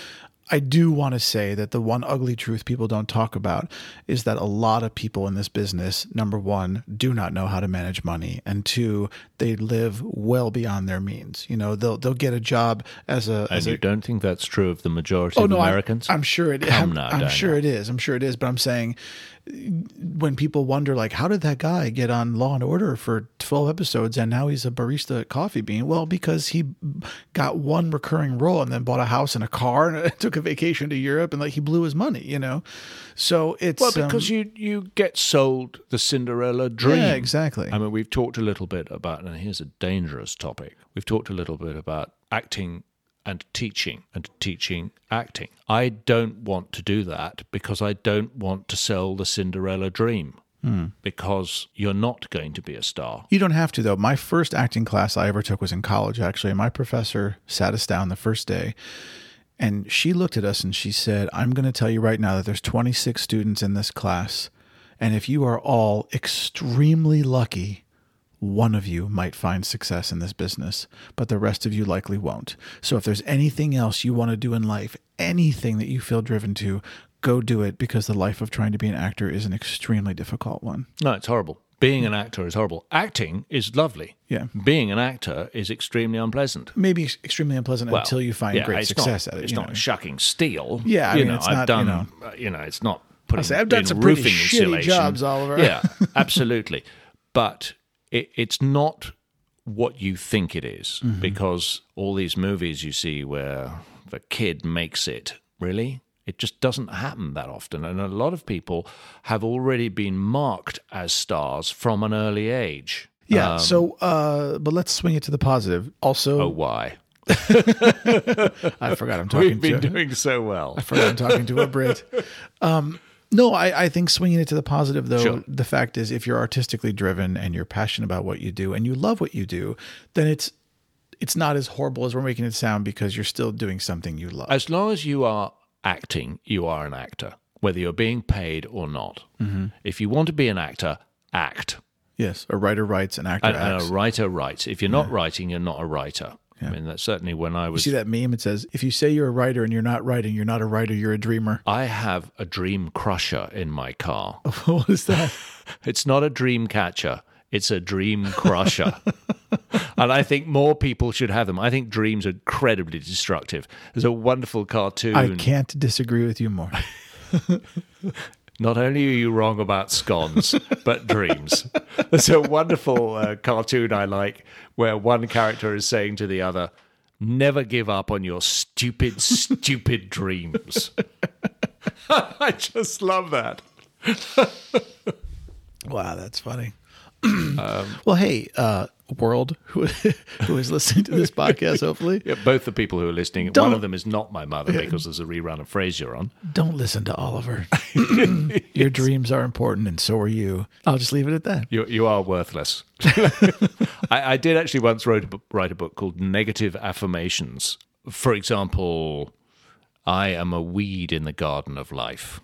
Speaker 1: I do want to say that the one ugly truth people don't talk about is that a lot of people in this business, number one, do not know how to manage money, and two, they live well beyond their means. You know, they'll they'll get a job as a
Speaker 2: And
Speaker 1: as
Speaker 2: you
Speaker 1: a,
Speaker 2: don't think that's true of the majority
Speaker 1: Oh
Speaker 2: of
Speaker 1: no, I'm-
Speaker 2: Americans?
Speaker 1: I'm, sure it.
Speaker 2: Come
Speaker 1: I'm,
Speaker 2: now,
Speaker 1: I'm
Speaker 2: Daniel.
Speaker 1: sure it is. I'm sure it is. But I'm saying, when people wonder, like, how did that guy get on Law and Order for twelve episodes and now he's a barista at Coffee Bean? Well, because he got one recurring role and then bought a house and a car and took a vacation to Europe, and like he blew his money. You know, so it's
Speaker 2: Well, because
Speaker 1: um,
Speaker 2: you, you get sold the Cinderella dream.
Speaker 1: yeah, exactly.
Speaker 2: I mean, we've talked a little bit about, and here's a dangerous topic. We've talked a little bit about acting and teaching and teaching acting. I don't want to do that because I don't want to sell the Cinderella dream. Because you're not going to be a star.
Speaker 1: You don't have to, though. My first acting class I ever took was in college, actually. And my professor sat us down the first day, and she looked at us and she said, I'm going to tell you right now that there's twenty-six students in this class. And if you are all extremely lucky, one of you might find success in this business, but the rest of you likely won't. So if there's anything else you want to do in life, anything that you feel driven to, go do it, because the life of trying to be an actor is an extremely difficult one.
Speaker 2: No, it's horrible. Being an actor is horrible. Acting is lovely.
Speaker 1: Yeah.
Speaker 2: Being an actor is extremely unpleasant.
Speaker 1: Maybe ex- extremely unpleasant
Speaker 2: Well,
Speaker 1: until you find
Speaker 2: yeah,
Speaker 1: great
Speaker 2: it's
Speaker 1: success
Speaker 2: not,
Speaker 1: at it.
Speaker 2: It's
Speaker 1: you
Speaker 2: not
Speaker 1: know.
Speaker 2: shucking steel.
Speaker 1: Yeah, I
Speaker 2: you
Speaker 1: mean,
Speaker 2: know,
Speaker 1: it's
Speaker 2: I've
Speaker 1: not,
Speaker 2: done.
Speaker 1: you know.
Speaker 2: uh, you know, it's not putting.
Speaker 1: say, I've done
Speaker 2: in
Speaker 1: some pretty
Speaker 2: roofing
Speaker 1: shitty
Speaker 2: insulation.
Speaker 1: jobs, Oliver.
Speaker 2: Yeah, absolutely. But it, it's not what you think it is,
Speaker 1: Mm-hmm.
Speaker 2: because all these movies you see where the kid makes it, really, it just doesn't happen that often. And a lot of people have already been marked as stars from an early age.
Speaker 1: Yeah.
Speaker 2: Um,
Speaker 1: so, uh, but let's swing it to the positive. Also,
Speaker 2: oh, why?
Speaker 1: I forgot I'm talking
Speaker 2: We've been
Speaker 1: to.
Speaker 2: doing so well.
Speaker 1: I forgot I'm talking to a Brit. Um, no, I, I think swinging it to the positive, though,
Speaker 2: Sure.
Speaker 1: the fact is, if you're artistically driven and you're passionate about what you do and you love what you do, then it's it's not as horrible as we're making it sound, because you're still doing something you love.
Speaker 2: As long as you are acting, you are an actor, whether you're being paid or not.
Speaker 1: Mm-hmm.
Speaker 2: If you want to be an actor, act.
Speaker 1: Yes, a writer writes, an actor
Speaker 2: And, and
Speaker 1: acts.
Speaker 2: a writer writes. If you're not writing, you're not a writer. I mean, that's certainly when I
Speaker 1: You
Speaker 2: was.
Speaker 1: see that meme? It says, if you say you're a writer and you're not writing, you're not a writer, you're a dreamer.
Speaker 2: I have a dream crusher in my car.
Speaker 1: What is that?
Speaker 2: It's not a dream catcher. It's a dream crusher. And I think more people should have them. I think dreams are incredibly destructive. There's a wonderful cartoon.
Speaker 1: I can't disagree with you more.
Speaker 2: Not only are you wrong about scones, but dreams. There's a wonderful uh, cartoon I like where one character is saying to the other, never give up on your stupid, stupid dreams. I just love that.
Speaker 1: Wow, that's funny. um, well, hey, uh, world who who is listening to this podcast, hopefully.
Speaker 2: Yeah, both the people who are listening,
Speaker 1: Don't-
Speaker 2: one of them is not my mother because there's a rerun of Frasier on.
Speaker 1: Don't listen to Oliver. Your dreams are important, and so are you. I'll just leave it at that.
Speaker 2: You you are worthless. I, I did actually once wrote a book, write a book called Negative Affirmations. For example, I am a weed in the garden of life.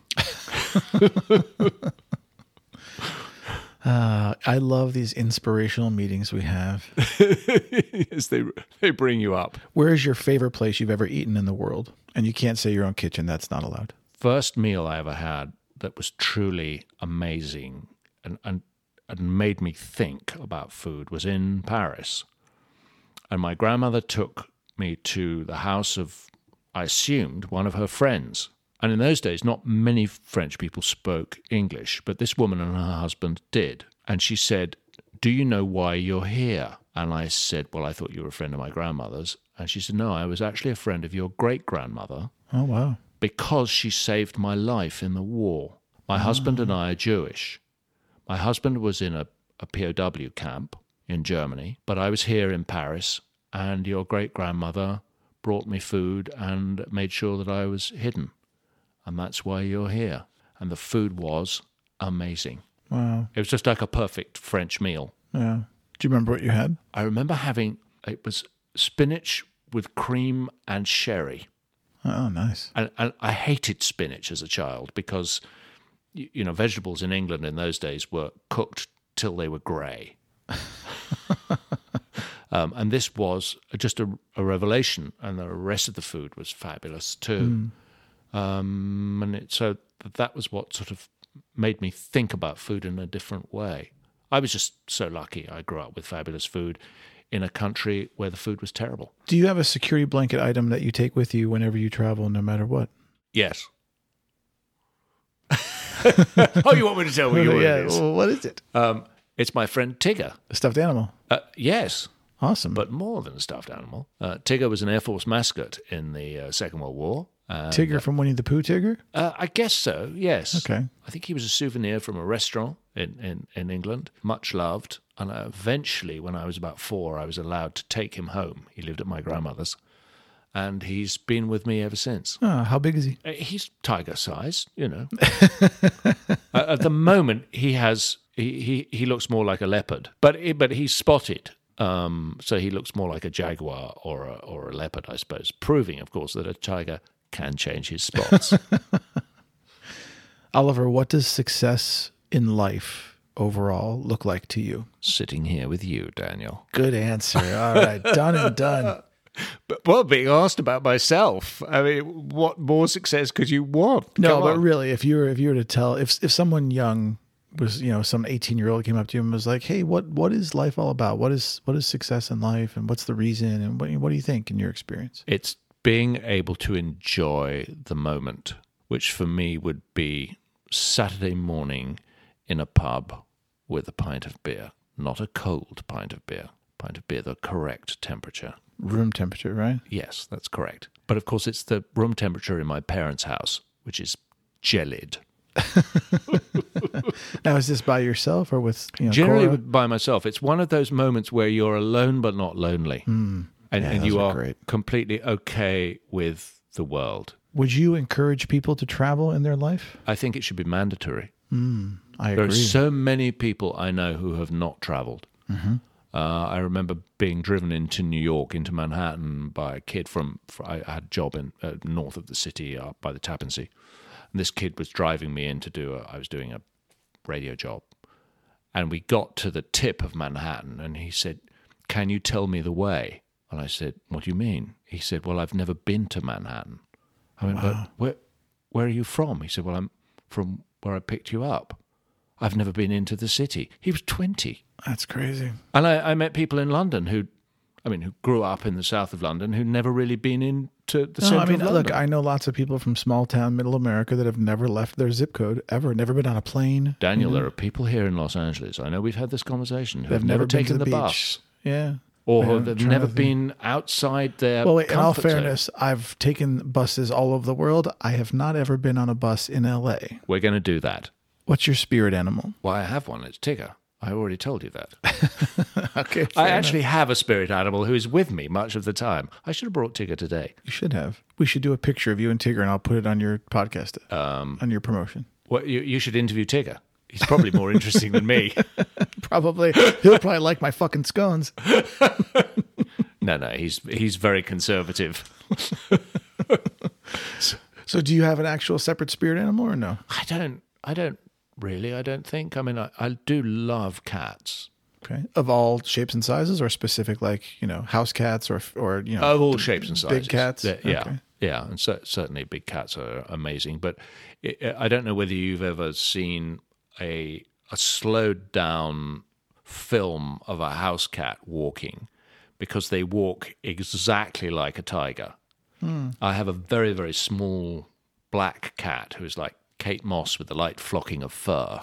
Speaker 1: Uh, I love these inspirational meetings we have.
Speaker 2: Yes, they they bring you up.
Speaker 1: Where is your favorite place you've ever eaten in the world? And you can't say your own kitchen. That's not allowed.
Speaker 2: First meal I ever had that was truly amazing and, and, and made me think about food was in Paris. And my grandmother took me to the house of, I assumed, one of her friends. And in those days, not many French people spoke English, but this woman and her husband did. And she said, "Do you know why you're here?" And I said, "Well, I thought you were a friend of my grandmother's." And she said, "No, I was actually a friend of your great-grandmother
Speaker 1: Oh, wow.
Speaker 2: because she saved my life in the war. My husband and I are Jewish. My husband was in a, a P O W camp in Germany, but I was here in Paris, and your great-grandmother brought me food and made sure that I was hidden. And that's why you're here." And the food was amazing.
Speaker 1: Wow.
Speaker 2: It was just like a perfect French meal.
Speaker 1: Yeah. Do you remember what you had?
Speaker 2: I remember having, it was spinach with cream and sherry.
Speaker 1: Oh, nice.
Speaker 2: And, and I hated spinach as a child because, you, you know, vegetables in England in those days were cooked till they were grey. um, and this was just a, a revelation, and the rest of the food was fabulous too.
Speaker 1: Mm.
Speaker 2: Um, and it, so that was what sort of made me think about food in a different way. I was just so lucky. I grew up with fabulous food in a country where the food was terrible.
Speaker 1: Do you have a security blanket item that you take with you whenever you travel, no matter what?
Speaker 2: Yes. Oh, you want me to tell you what
Speaker 1: yeah.
Speaker 2: it is?
Speaker 1: Well, what is it?
Speaker 2: Um, it's my friend Tigger.
Speaker 1: A stuffed animal.
Speaker 2: Uh, yes,
Speaker 1: Awesome.
Speaker 2: but more than a stuffed animal. Uh, Tigger was an Air Force mascot in the uh, Second World War. And,
Speaker 1: Tigger from Winnie the Pooh Tigger?
Speaker 2: Uh, I guess so, yes.
Speaker 1: Okay.
Speaker 2: I think he was a souvenir from a restaurant in, in, in England, much loved. And uh, eventually, when I was about four, I was allowed to take him home. He lived at my grandmother's. And he's been with me ever since.
Speaker 1: Oh, how big is he?
Speaker 2: Uh, He's tiger size, you know. Uh, At the moment, he has he, he, he looks more like a leopard, but he- but he's spotted, um, so he looks more like a jaguar or a, or a leopard, I suppose. Proving, of course, that a tiger can change his spots.
Speaker 1: Oliver, what does success in life overall look like to you?
Speaker 2: Sitting here with you, Daniel.
Speaker 1: Good answer. All right. Done and done.
Speaker 2: But well, being asked about myself, I mean, what more success could you want?
Speaker 1: No,
Speaker 2: Come
Speaker 1: but
Speaker 2: on.
Speaker 1: really, if you were if you were to tell if if someone young was, you know, some eighteen year old came up to you and was like, "Hey, what what is life all about? What is what is success in life, and what's the reason, and what what do you think in your experience?"
Speaker 2: It's being able to enjoy the moment, which for me would be Saturday morning in a pub with a pint of beer, not a cold pint of beer, pint of beer the correct temperature.
Speaker 1: Room temperature, right?
Speaker 2: Yes, that's correct. But of course, it's the room temperature in my parents' house, which is gelid.
Speaker 1: Now, is this by yourself or with, you know,
Speaker 2: Generally
Speaker 1: Cora?
Speaker 2: by myself. It's one of those moments where you're alone but not lonely. and
Speaker 1: Yeah,
Speaker 2: and
Speaker 1: those
Speaker 2: you
Speaker 1: are
Speaker 2: are
Speaker 1: great.
Speaker 2: completely okay with the world.
Speaker 1: Would you encourage people to travel in their life?
Speaker 2: I think it should be mandatory.
Speaker 1: I
Speaker 2: There
Speaker 1: agree.
Speaker 2: are so many people I know who have not traveled.
Speaker 1: Mm-hmm.
Speaker 2: Uh, I remember being driven into New York, into Manhattan, by a kid from. fr- I had a job in uh, north of the city, uh, by the Tappan Sea, and this kid was driving me in to do. A, I was doing a radio job, and we got to the tip of Manhattan, and he said, "Can you tell me the way?" And I said, "What do you mean?" He said, "Well, I've never been to Manhattan." I went, "But where, where are you from?" He said, "Well, I'm from where I picked you up. I've never been into the city." He was twenty.
Speaker 1: That's crazy.
Speaker 2: And I, I met people in London who, I mean, who grew up in the south of London who'd never really been into the
Speaker 1: No,
Speaker 2: centre
Speaker 1: I mean,
Speaker 2: of London.
Speaker 1: look, I know lots of people from small town, middle America that have never left their zip code ever, never been on a plane.
Speaker 2: Daniel,
Speaker 1: you know,
Speaker 2: there are people here in Los Angeles, I know we've had this conversation, who
Speaker 1: they've
Speaker 2: have never,
Speaker 1: never been
Speaker 2: taken
Speaker 1: to
Speaker 2: the,
Speaker 1: the,
Speaker 2: bus.
Speaker 1: beach. Yeah.
Speaker 2: Or
Speaker 1: Yeah,
Speaker 2: who
Speaker 1: I'm
Speaker 2: have
Speaker 1: trying
Speaker 2: never
Speaker 1: to think.
Speaker 2: been outside their
Speaker 1: Well, wait, in all
Speaker 2: comfort zone.
Speaker 1: fairness, I've taken buses all over the world. I have not ever been on a bus in L A.
Speaker 2: We're going to do that.
Speaker 1: What's your spirit animal?
Speaker 2: Well, I have one. It's Tigger. I already told you that.
Speaker 1: Okay.
Speaker 2: I actually have a spirit animal who is with me much of the time. I should have brought Tigger today.
Speaker 1: You should have. We should do a picture of you and Tigger, and I'll put it on your podcast, um, on your promotion.
Speaker 2: Well, you, you should interview Tigger. He's probably more interesting than me.
Speaker 1: Probably. He'll probably like my fucking scones.
Speaker 2: No, no, he's he's very conservative.
Speaker 1: so, so do you have an actual separate spirit animal or no?
Speaker 2: I don't. I don't really. I don't think. I mean, I, I do love cats.
Speaker 1: Okay. Of all shapes and sizes, or specific, like, you know, house cats, or or you know,
Speaker 2: of all shapes and sizes.
Speaker 1: Big cats.
Speaker 2: Yeah, yeah,
Speaker 1: okay.
Speaker 2: yeah. And so, certainly, big cats are amazing. But it, I don't know whether you've ever seen a a slowed down film of a house cat walking, because they walk exactly like a tiger. Hmm. I have a very, very small black cat who is like Kate Moss with the light flocking of fur.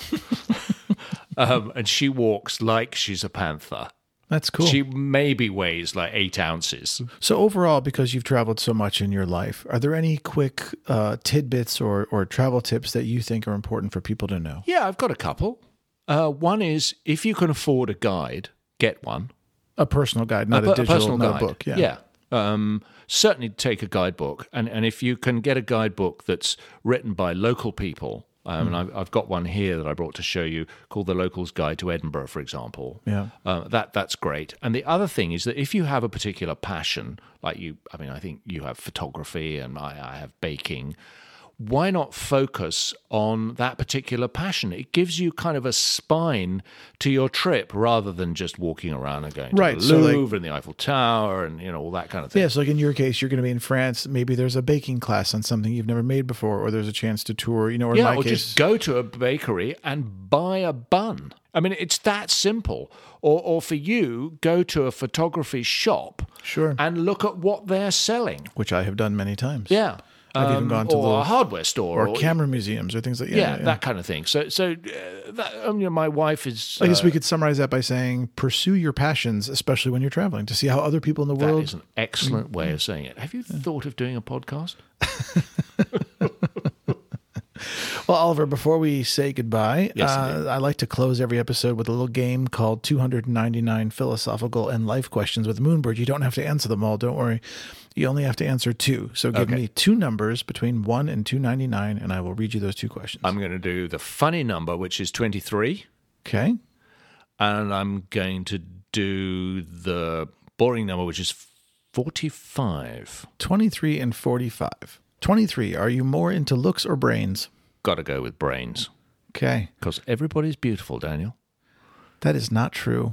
Speaker 2: um, and she walks like she's a panther.
Speaker 1: That's cool.
Speaker 2: She maybe weighs like eight ounces.
Speaker 1: So overall, because you've traveled so much in your life, are there any quick uh, tidbits or, or travel tips that you think are important for people to know?
Speaker 2: Yeah, I've got a couple. Uh, one is, if you can afford a guide, get one.
Speaker 1: A personal guide, not a, a digital, a personal not guide. A book. Yeah.
Speaker 2: Yeah. Um, certainly take a guidebook. And, and if you can get a guidebook that's written by local people, um, mm. and I've, I've got one here that I brought to show you called The Local's Guide to Edinburgh, for example.
Speaker 1: Yeah.
Speaker 2: Uh, that that's great. And the other thing is that if you have a particular passion, like you, I mean, I think you have photography and I, I have baking, why not focus on that particular passion? It gives you kind of a spine to your trip rather than just walking around and going to
Speaker 1: right,
Speaker 2: the
Speaker 1: so
Speaker 2: Louvre
Speaker 1: like,
Speaker 2: and the Eiffel Tower and, you know, all that kind of thing.
Speaker 1: Yeah, so like in your case, you're going to be in France. Maybe there's a baking class on something you've never made before, or there's a chance to tour, you know, or
Speaker 2: yeah,
Speaker 1: in my
Speaker 2: or
Speaker 1: case,
Speaker 2: just go to a bakery and buy a bun. I mean, it's that simple. Or, or for you, go to a photography shop
Speaker 1: sure.
Speaker 2: and look at what they're selling.
Speaker 1: Which I have done many times.
Speaker 2: Yeah.
Speaker 1: I've um, even gone to
Speaker 2: or
Speaker 1: little,
Speaker 2: a hardware store,
Speaker 1: or, or camera museums, or things like yeah,
Speaker 2: yeah,
Speaker 1: yeah.
Speaker 2: that kind of thing. So, so uh, that, um, you know, my wife is.
Speaker 1: I guess
Speaker 2: uh,
Speaker 1: we could summarize that by saying, pursue your passions, especially when you're traveling, to see how other people in the
Speaker 2: that
Speaker 1: world.
Speaker 2: That is an excellent way of saying it. Have you yeah. thought of doing a podcast?
Speaker 1: Well, Oliver, before we say goodbye,
Speaker 2: yes,
Speaker 1: uh, I like to close every episode with a little game called two hundred ninety-nine Philosophical and Life Questions with Moonbird. You don't have to answer them all. Don't worry. You only have to answer two. So give
Speaker 2: okay.
Speaker 1: me two numbers between one and two ninety-nine, and I will read you those two questions.
Speaker 2: I'm going to do the funny number, which is twenty-three.
Speaker 1: Okay.
Speaker 2: And I'm going to do the boring number, which is forty-five.
Speaker 1: twenty-three and forty-five. twenty-three, are you more into looks or brains?
Speaker 2: Got to go with brains.
Speaker 1: Okay.
Speaker 2: Because everybody's beautiful, Daniel.
Speaker 1: That is not true.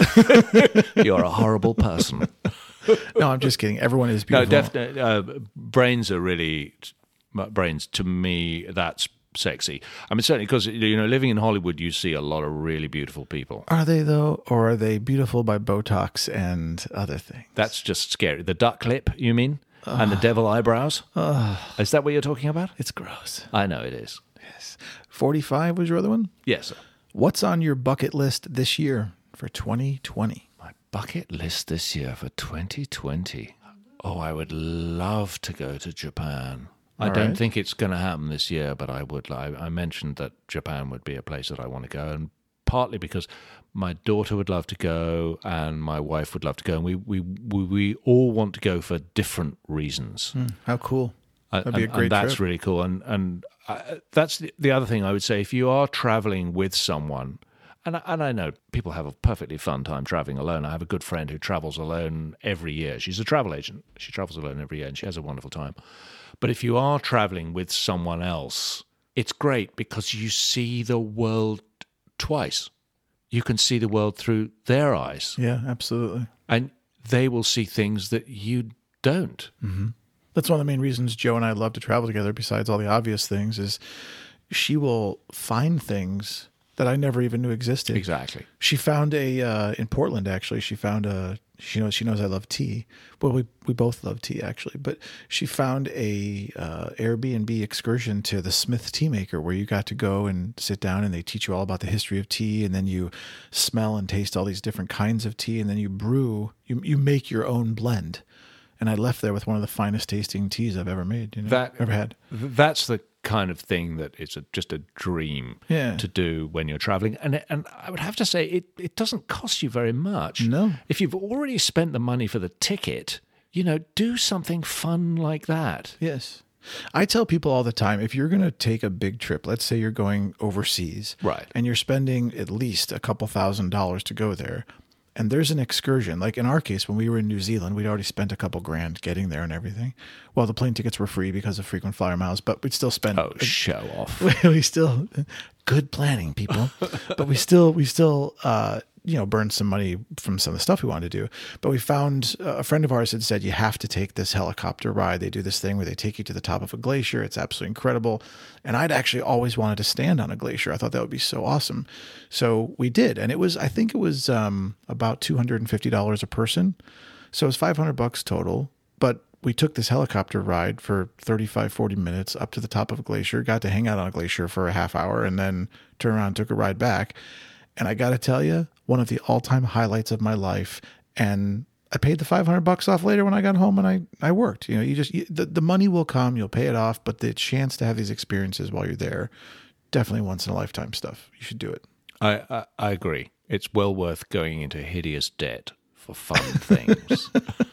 Speaker 2: You're a horrible person.
Speaker 1: No, I'm just kidding. Everyone is beautiful.
Speaker 2: No, definitely. Uh, brains are really, brains to me, that's sexy. I mean, certainly because, you know, living in Hollywood, you see a lot of really beautiful people.
Speaker 1: Are they, though? Or are they beautiful by Botox and other things?
Speaker 2: That's just scary. The duck lip, you mean? Uh, and the devil eyebrows? Uh, Is that what you're talking about?
Speaker 1: It's gross.
Speaker 2: I know it is.
Speaker 1: Yes. forty-five was your other one?
Speaker 2: Yes, sir.
Speaker 1: What's on your bucket list this year for twenty twenty?
Speaker 2: My bucket list this year for twenty twenty? Oh, I would love to go to Japan. I All don't right. think it's going to happen this year, but I would. I, I mentioned that Japan would be a place that I want to go, and partly because my daughter would love to go and my wife would love to go, and we we, we, we all want to go for different reasons.
Speaker 1: Mm, how cool. That'd
Speaker 2: and,
Speaker 1: be a great
Speaker 2: and that's
Speaker 1: trip.
Speaker 2: really cool. And and I, that's the, the other thing I would say. If you are traveling with someone, and, and I know people have a perfectly fun time traveling alone. I have a good friend who travels alone every year. She's a travel agent. She travels alone every year and she has a wonderful time. But if you are traveling with someone else, it's great because you see the world twice. You can see the world through their eyes.
Speaker 1: Yeah, absolutely.
Speaker 2: And they will see things that you don't.
Speaker 1: Mm-hmm. That's one of the main reasons Joe and I love to travel together, besides all the obvious things, is she will find things that I never even knew existed.
Speaker 2: Exactly.
Speaker 1: She found a, uh, in Portland, actually, she found a, she knows, she knows I love tea. Well, we, we both love tea, actually. But she found a uh, Airbnb excursion to the Smith Tea Maker, where you got to go and sit down and they teach you all about the history of tea. And then you smell and taste all these different kinds of tea. And then you brew, you, you make your own blend. And I left there with one of the finest tasting teas I've ever made, you know,
Speaker 2: that,
Speaker 1: ever had.
Speaker 2: That's the kind of thing that is a, just a dream
Speaker 1: Yeah.
Speaker 2: to do when you're traveling. And and I would have to say, it, it doesn't cost you very much.
Speaker 1: No.
Speaker 2: If you've already spent the money for the ticket, you know, do something fun like that.
Speaker 1: Yes. I tell people all the time, if you're going to take a big trip, let's say you're going overseas,
Speaker 2: Right.
Speaker 1: and you're spending at least a couple thousand dollars to go there, and there's an excursion, like in our case, when we were in New Zealand, we'd already spent a couple grand getting there and everything. Well, the plane tickets were free because of frequent flyer miles, but we'd still spend.
Speaker 2: Oh, show off.
Speaker 1: we still, good planning, people. But we still, we still, uh, you know, burned some money from some of the stuff we wanted to do. But we found uh, a friend of ours had said, you have to take this helicopter ride. They do this thing where they take you to the top of a glacier. It's absolutely incredible. And I'd actually always wanted to stand on a glacier. I thought that would be so awesome. So we did. And it was, I think it was um, about two hundred fifty dollars a person. So it was five hundred bucks total. But we took this helicopter ride for thirty-five, forty minutes up to the top of a glacier, got to hang out on a glacier for a half hour, and then turned around and took a ride back. And I got to tell you, one of the all-time highlights of my life. And I paid the five hundred bucks off later when I got home and I, I worked. You know, you just, you, the, the money will come, you'll pay it off, but the chance to have these experiences while you're there, definitely once in a lifetime stuff. You should do it.
Speaker 2: I, I, I agree. It's well worth going into hideous debt for fun things.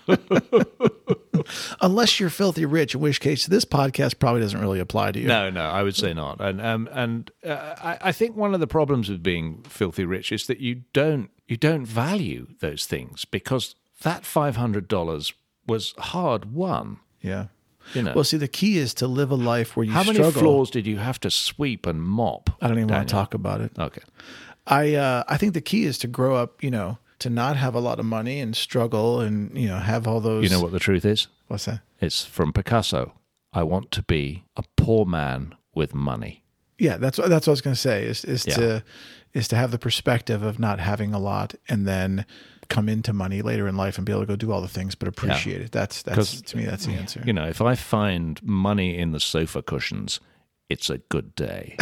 Speaker 1: Unless you're filthy rich, in which case this podcast probably doesn't really apply to you.
Speaker 2: No, no, I would say not. And um, and uh, I, I think one of the problems with being filthy rich is that you don't you don't value those things because that five hundred dollars was hard won.
Speaker 1: Yeah.
Speaker 2: You know.
Speaker 1: Well, see, the key is to live a life where you
Speaker 2: How many
Speaker 1: struggle.
Speaker 2: floors did you have to sweep and mop?
Speaker 1: I don't even want to
Speaker 2: Daniel?
Speaker 1: talk about it.
Speaker 2: Okay.
Speaker 1: I uh, I think the key is to grow up, you know, to not have a lot of money and struggle and, you know, have all those.
Speaker 2: You know what the truth is?
Speaker 1: What's that?
Speaker 2: It's from Picasso. I want to be a poor man with money.
Speaker 1: Yeah, that's that's what I was going to say. Is is
Speaker 2: Yeah.
Speaker 1: to is to have the perspective of not having a lot and then come into money later in life and be able to go do all the things, but appreciate it. That's that's
Speaker 2: 'Cause,
Speaker 1: to me that's the answer.
Speaker 2: You know, if I find money in the sofa cushions, it's a good day.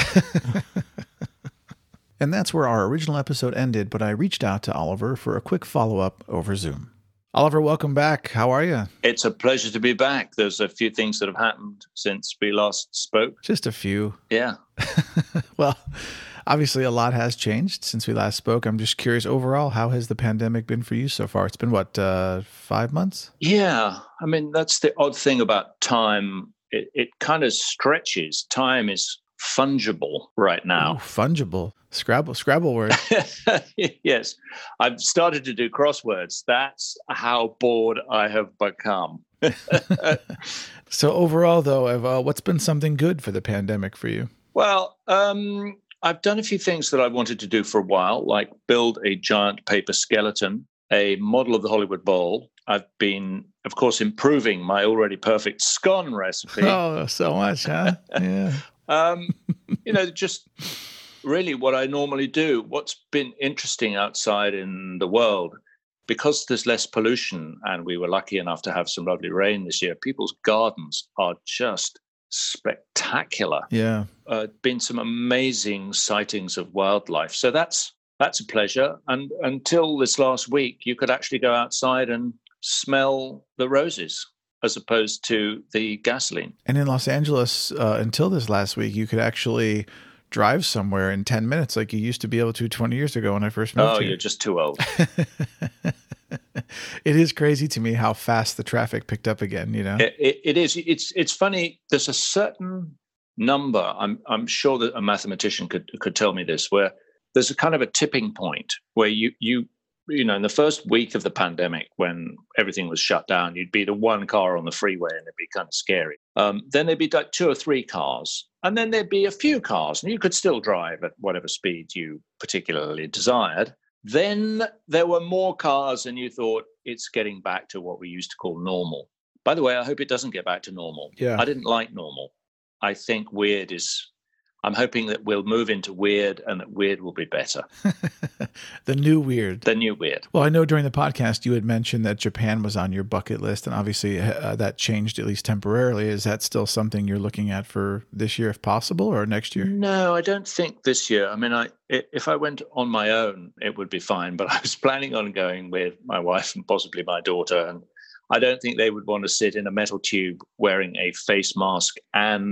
Speaker 1: And that's where our original episode ended, but I reached out to Oliver for a quick follow-up over Zoom. Oliver, welcome back. How are you?
Speaker 3: It's a pleasure to be back. There's a few things that have happened since we last spoke.
Speaker 1: Just a few.
Speaker 3: Yeah.
Speaker 1: Well, obviously a lot has changed since we last spoke. I'm just curious overall, how has the pandemic been for you so far? It's been what, uh, five months?
Speaker 3: Yeah. I mean, that's the odd thing about time. It, it kind of stretches. Time is fungible right
Speaker 1: Oh,
Speaker 3: now.
Speaker 1: fungible. Scrabble, Scrabble word.
Speaker 3: Yes. I've started to do crosswords. That's how bored I have become.
Speaker 1: So overall, though, I've, uh, what's been something good for the pandemic for you?
Speaker 3: Well, um, I've done a few things that I wanted to do for a while, like build a giant paper skeleton, a model of the Hollywood Bowl. I've been, of course, improving my already perfect scone recipe.
Speaker 1: Oh, so much, huh? Yeah.
Speaker 3: Um, you know, just really what I normally do. What's been interesting outside in the world, because there's less pollution and we were lucky enough to have some lovely rain this year, people's gardens are just spectacular.
Speaker 1: Yeah.
Speaker 3: Uh, been some amazing sightings of wildlife. So that's that's a pleasure. And until this last week, you could actually go outside and smell the roses as opposed to the gasoline.
Speaker 1: And in Los Angeles, uh, until this last week, you could actually drive somewhere in ten minutes like you used to be able to twenty years ago when I first moved
Speaker 3: Oh,
Speaker 1: here.
Speaker 3: you're just too old.
Speaker 1: It is crazy to me how fast the traffic picked up again, you know?
Speaker 3: It, it, it is. It's it's funny. There's a certain number. I'm I'm sure that a mathematician could could tell me this. Where there's a kind of a tipping point where you you you know in the first week of the pandemic when everything was shut down, you'd be the one car on the freeway and it'd be kind of scary. Um, then there'd be like two or three cars, and then there'd be a few cars, and you could still drive at whatever speed you particularly desired. Then there were more cars, and you thought it's getting back to what we used to call normal. By the way, I hope it doesn't get back to normal.
Speaker 1: Yeah.
Speaker 3: I didn't like normal. I think weird is, I'm hoping that we'll move into weird and that weird will be better.
Speaker 1: The new weird.
Speaker 3: The new weird.
Speaker 1: Well, I know during the podcast you had mentioned that Japan was on your bucket list, and obviously uh, that changed at least temporarily. Is that still something you're looking at for this year, if possible, or next year?
Speaker 3: No, I don't think this year. I mean, I if I went on my own, it would be fine. But I was planning on going with my wife and possibly my daughter, and I don't think they would want to sit in a metal tube wearing a face mask and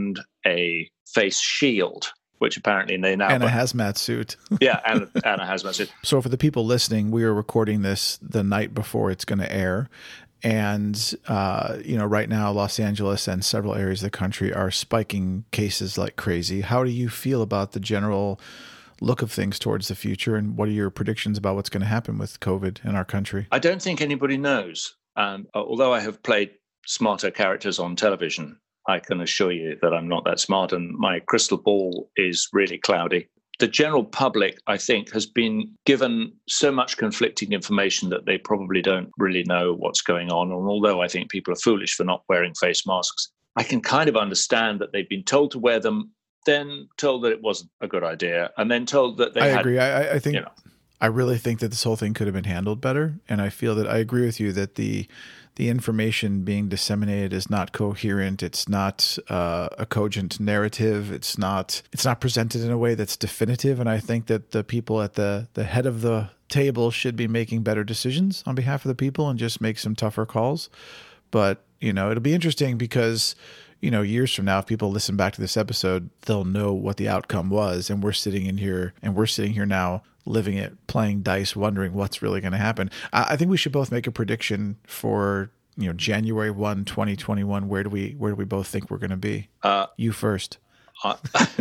Speaker 3: a face shield, which apparently they now
Speaker 1: and a hazmat suit.
Speaker 3: yeah, and, and a hazmat suit.
Speaker 1: So for the people listening, we are recording this the night before it's going to air. And, uh, you know, right now, Los Angeles and several areas of the country are spiking cases like crazy. How do you feel about the general look of things towards the future? And what are your predictions about what's going to happen with COVID in our country?
Speaker 3: I don't think anybody knows. And uh, although I have played smarter characters on television, I can assure you that I'm not that smart, and my crystal ball is really cloudy. The general public, I think, has been given so much conflicting information that they probably don't really know what's going on. And although I think people are foolish for not wearing face masks, I can kind of understand that they've been told to wear them, then told that it wasn't a good idea, and then told that they
Speaker 1: I
Speaker 3: had...
Speaker 1: agree. I, I think...
Speaker 3: You know,
Speaker 1: I really think that this whole thing could have been handled better. And I feel that I agree with you that the the information being disseminated is not coherent. It's not uh, a cogent narrative. It's not it's not presented in a way that's definitive. And I think that the people at the, the head of the table should be making better decisions on behalf of the people and just make some tougher calls. But, you know, it'll be interesting because, you know, years from now, if people listen back to this episode, they'll know what the outcome was. And we're sitting in here and we're sitting here now living it, playing dice, wondering what's really going to happen. I, I think we should both make a prediction for, you know, January first, twenty twenty-one. Where do we, where do we both think we're going to be? Uh, you first.
Speaker 3: I,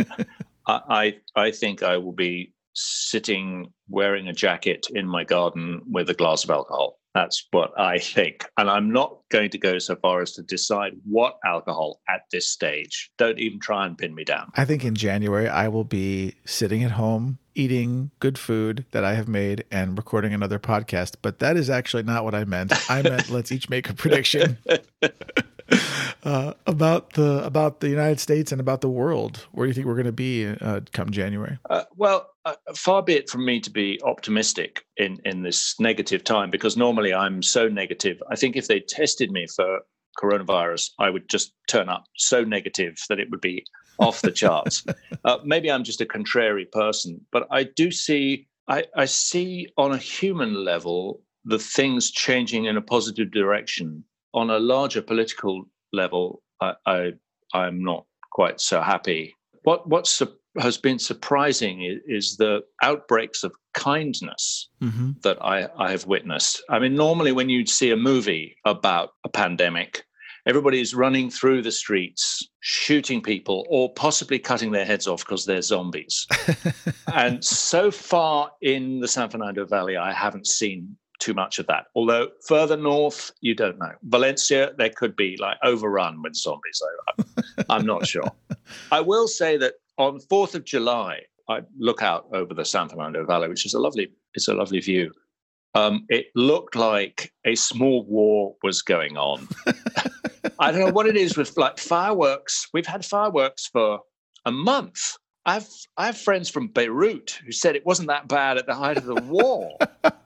Speaker 3: I, I think I will be sitting wearing a jacket in my garden with a glass of alcohol. That's what I think. And I'm not going to go so far as to decide what alcohol at this stage. Don't even try and pin me down.
Speaker 1: I think in January, I will be sitting at home, eating good food that I have made and recording another podcast. But that is actually not what I meant. I meant let's each make a prediction uh, about the about the United States and about the world. Where do you think we're going to be uh, come January?
Speaker 3: Uh, well, uh, far be it from me to be optimistic in, in this negative time, because normally I'm so negative. I think if they tested me for coronavirus, I would just turn up so negative that it would be off the charts. Uh, maybe I'm just a contrary person, but I do see, I, I see on a human level, the things changing in a positive direction. On a larger political level, I, I, I'm not quite so happy. What what su- has been surprising is, is the outbreaks of kindness mm-hmm. that I, I have witnessed. I mean, normally when you see a movie about a pandemic, everybody is running through the streets, shooting people, or possibly cutting their heads off because they're zombies. And so far in the San Fernando Valley, I haven't seen too much of that. Although further north, you don't know. Valencia, there could be like overrun with zombies. I, I'm not sure. I will say that on fourth of July, I look out over the San Fernando Valley, which is a lovely, it's a lovely view. Um, it looked like a small war was going on. I don't know what it is with like fireworks. We've had fireworks for a month. I've I have friends from Beirut who said it wasn't that bad at the height of the war.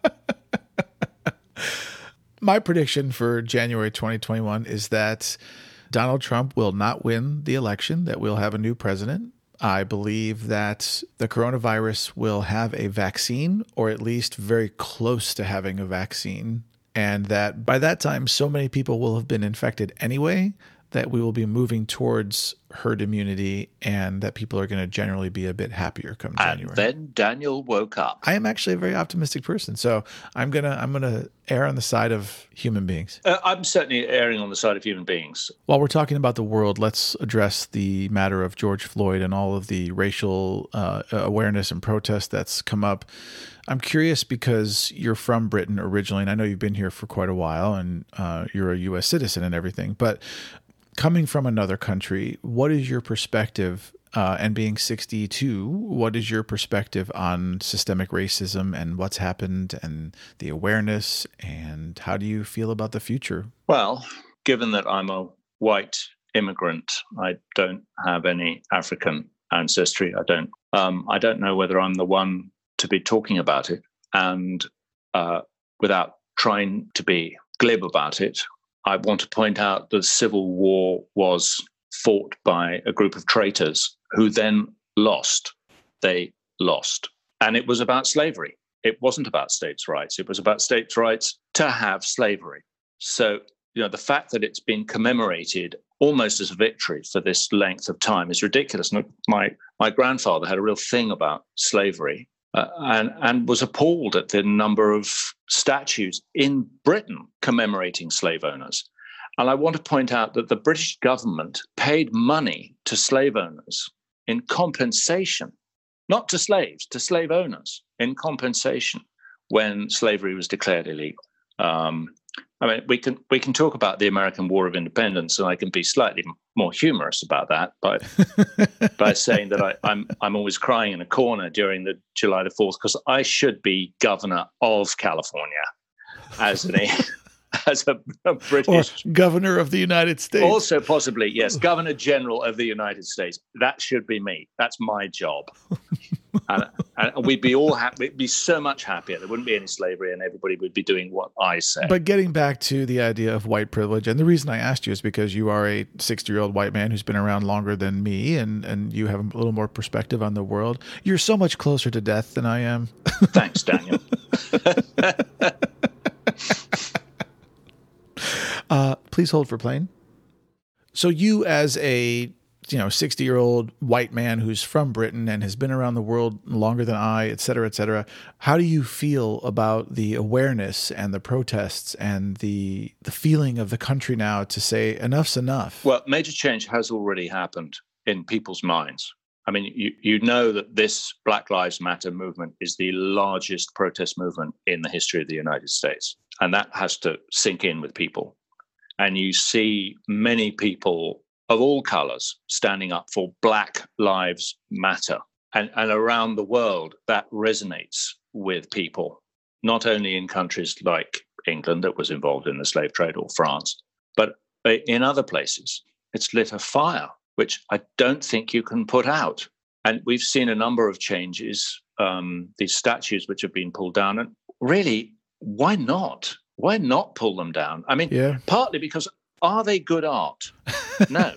Speaker 1: My prediction for January twenty twenty-one is that Donald Trump will not win the election, that we'll have a new president. I believe that the coronavirus will have a vaccine, or at least very close to having a vaccine, and that by that time, so many people will have been infected anyway that we will be moving towards herd immunity and that people are going to generally be a bit happier come January.
Speaker 3: And then Daniel woke up.
Speaker 1: I am actually a very optimistic person, so I'm gonna I'm gonna err on the side of human beings.
Speaker 3: Uh, I'm certainly erring on the side of human beings.
Speaker 1: While we're talking about the world, let's address the matter of George Floyd and all of the racial uh, awareness and protest that's come up. I'm curious because you're from Britain originally, and I know you've been here for quite a while, and uh, you're a U S citizen and everything, but coming from another country, what is your perspective, uh, and being sixty-two, what is your perspective on systemic racism and what's happened and the awareness, and how do you feel about the future?
Speaker 3: Well, given that I'm a white immigrant, I don't have any African ancestry. I don't, um, I don't know whether I'm the one to be talking about it. And uh, without trying to be glib about it, I want to point out that the Civil War was fought by a group of traitors who then lost. They lost. And it was about slavery. It wasn't about states' rights. It was about states' rights to have slavery. So, you know, the fact that it's been commemorated almost as a victory for this length of time is ridiculous. And my my grandfather had a real thing about slavery, uh, and and was appalled at the number of statues in Britain commemorating slave owners. And I want to point out that the British government paid money to slave owners in compensation, not to slaves, to slave owners in compensation when slavery was declared illegal. Um, I mean, we can we can talk about the American War of Independence, and I can be slightly more humorous about that by by saying that I, I'm I'm always crying in a corner during the July the fourth because I should be governor of California as an as a, a British
Speaker 1: or governor of the United States.
Speaker 3: Also, possibly yes, Governor General of the United States. That should be me. That's my job. And, and we'd be all happy. We'd be so much happier. There wouldn't be any slavery, and everybody would be doing what I say.
Speaker 1: But getting back to the idea of white privilege, and the reason I asked you is because you are a sixty-year-old white man who's been around longer than me, and, and you have a little more perspective on the world. You're so much closer to death than I am.
Speaker 3: Thanks, Daniel.
Speaker 1: uh, please hold for plane. So you, as a you know, sixty-year-old white man who's from Britain and has been around the world longer than I, et cetera, et cetera. How do you feel about the awareness and the protests and the the feeling of the country now to say enough's enough?
Speaker 3: Well, major change has already happened in people's minds. I mean, you, you know that this Black Lives Matter movement is the largest protest movement in the history of the United States. And that has to sink in with people. And you see many people of all colors standing up for Black Lives Matter. And, and around the world, that resonates with people, not only in countries like England that was involved in the slave trade or France, but in other places. It's lit a fire, which I don't think you can put out. And we've seen a number of changes, um, these statues which have been pulled down. And really, why not? Why not pull them down? I mean, yeah. Partly because are they good art? No.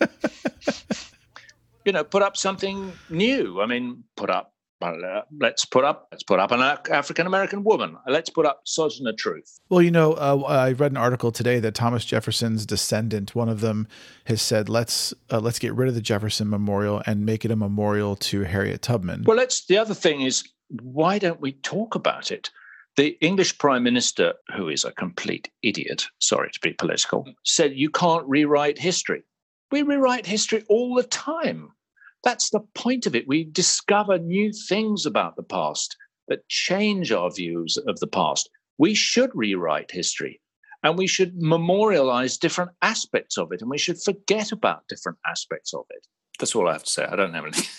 Speaker 3: You know, put up something new. I mean, put up, uh, let's put up, let's put up an African-American woman. Let's put up Sojourner Truth.
Speaker 1: Well, you know, uh, I read an article today that Thomas Jefferson's descendant, one of them, has said, let's uh, let's get rid of the Jefferson Memorial and make it a memorial to Harriet Tubman.
Speaker 3: Well, let's, the other thing is, why don't we talk about it? The English Prime Minister, who is a complete idiot, sorry to be political, said you can't rewrite history. We rewrite history all the time. That's the point of it. We discover new things about the past that change our views of the past. We should rewrite history, and we should memorialize different aspects of it, and we should forget about different aspects of it. That's all I have to say. I don't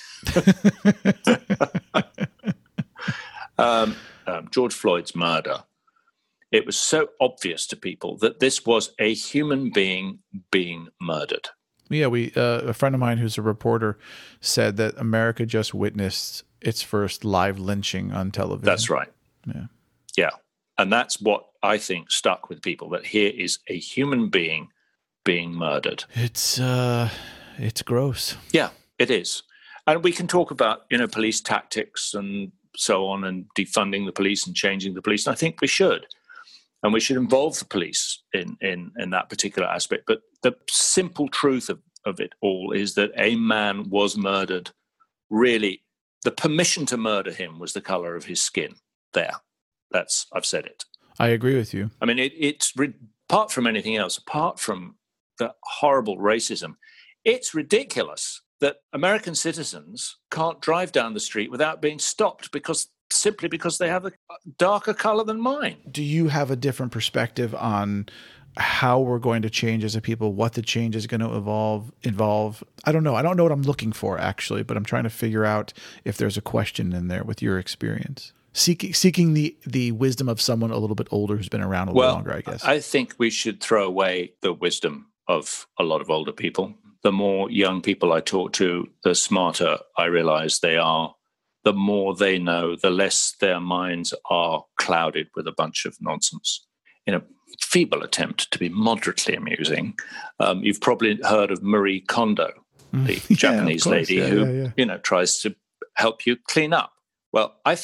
Speaker 3: have anything. um, um, George Floyd's murder. It was so obvious to people that this was a human being being murdered.
Speaker 1: Yeah, we uh, a friend of mine who's a reporter said that America just witnessed its first live lynching on television.
Speaker 3: That's right.
Speaker 1: Yeah.
Speaker 3: Yeah. And that's what I think stuck with people, that here is a human being being murdered.
Speaker 1: It's uh, it's gross.
Speaker 3: Yeah, it is. And we can talk about, you know, police tactics and so on, and defunding the police and changing the police. And I think we should. And we should involve the police in, in, in that particular aspect. But the simple truth of, of it all is that a man was murdered. Really, the permission to murder him was the color of his skin. There. That's, I've said it.
Speaker 1: I agree with you.
Speaker 3: I mean, it, it's, apart from anything else, apart from the horrible racism, it's ridiculous that American citizens can't drive down the street without being stopped because simply because they have a darker color than mine.
Speaker 1: Do you have a different perspective on how we're going to change as a people, what the change is going to evolve, involve? I don't know. I don't know what I'm looking for, actually, but I'm trying to figure out if there's a question in there with your experience. Seeking seeking the, the wisdom of someone a little bit older who's been around a
Speaker 3: well,
Speaker 1: little longer, I guess.
Speaker 3: I think we should throw away the wisdom of a lot of older people. The more young people I talk to, the smarter I realize they are. The more they know, the less their minds are clouded with a bunch of nonsense. In a feeble attempt to be moderately amusing, um, you've probably heard of Marie Kondo, the yeah, Japanese lady yeah, who, yeah, yeah. you know, tries to help you clean up. Well, I think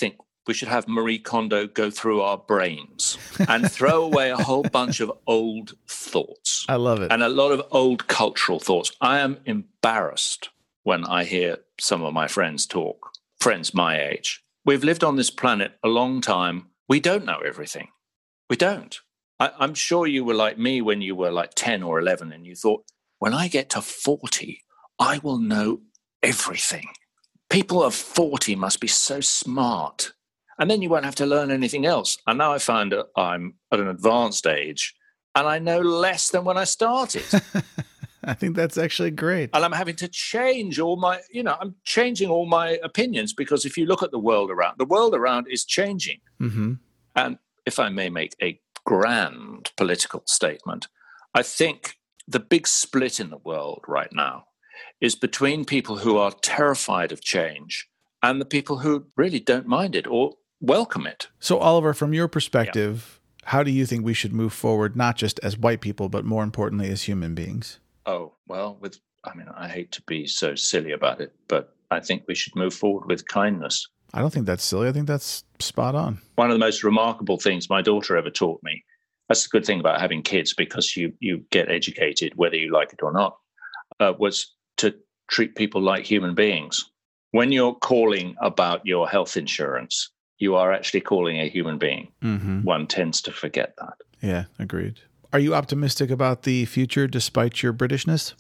Speaker 3: we should have Marie Kondo go through our brains and throw away a whole bunch of old thoughts.
Speaker 1: I love it.
Speaker 3: And a lot of old cultural thoughts. I am embarrassed when I hear some of my friends talk, friends my age. We've lived on this planet a long time. We don't know everything. We don't. I, I'm sure you were like me when you were like ten or eleven and you thought, when I get to forty, I will know everything. People of forty must be so smart. And then you won't have to learn anything else. And now I find that I'm at an advanced age and I know less than when I started.
Speaker 1: I think that's actually great.
Speaker 3: And I'm having to change all my, you know, I'm changing all my opinions because if you look at the world around, the world around is changing.
Speaker 1: Mm-hmm.
Speaker 3: And if I may make a grand political statement, I think the big split in the world right now is between people who are terrified of change and the people who really don't mind it or welcome it.
Speaker 1: So, Oliver, from your perspective, yeah. how do you think we should move forward, not just as white people, but more importantly, as human beings?
Speaker 3: Oh, well, with I mean, I hate to be so silly about it, but I think we should move forward with kindness.
Speaker 1: I don't think that's silly. I think that's spot on.
Speaker 3: One of the most remarkable things my daughter ever taught me, that's the good thing about having kids because you you get educated whether you like it or not, uh, was to treat people like human beings. When you're calling about your health insurance, you are actually calling a human being.
Speaker 1: Mm-hmm.
Speaker 3: One tends to forget that.
Speaker 1: Yeah, agreed. Are you optimistic about the future despite your Britishness?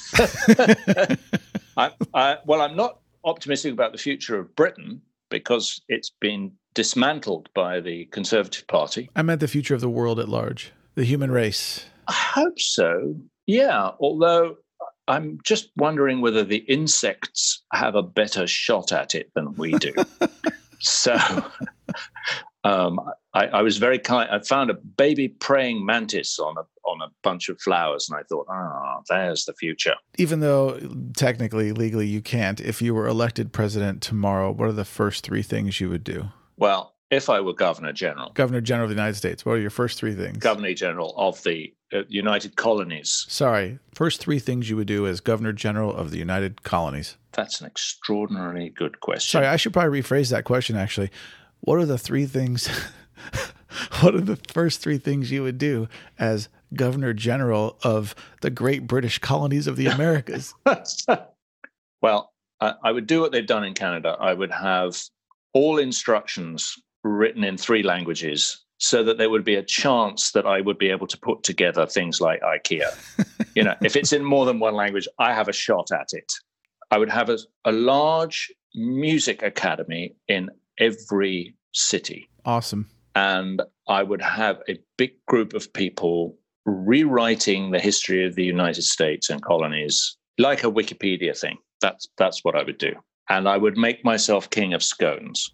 Speaker 3: I, I, well, I'm not optimistic about the future of Britain because it's been dismantled by the Conservative Party.
Speaker 1: I meant the future of the world at large, the human race.
Speaker 3: I hope so, yeah, although I'm just wondering whether the insects have a better shot at it than we do. So um, I, I was very kind. I found a baby praying mantis on a on a bunch of flowers, and I thought, ah, oh, there's the future.
Speaker 1: Even though technically, legally, you can't. If you were elected president tomorrow, what are the first three things you would do?
Speaker 3: Well, if I were Governor General.
Speaker 1: Governor General of the United States, what are your first three things?
Speaker 3: Governor General of the uh, United Colonies.
Speaker 1: Sorry, first three things you would do as Governor General of the United Colonies.
Speaker 3: That's an extraordinarily good question.
Speaker 1: Sorry, I should probably rephrase that question, actually. What are the three things, what are the first three things you would do as Governor General of the Great British Colonies of the Americas?
Speaker 3: Well, I, I would do what they've done in Canada. I would have all instructions written in three languages so that there would be a chance that I would be able to put together things like IKEA. You know, if it's in more than one language, I have a shot at it. I would have a, a large music academy in every city.
Speaker 1: Awesome.
Speaker 3: And I would have a big group of people rewriting the history of the United States and colonies like a Wikipedia thing. That's that's what I would do. And I would make myself king of scones.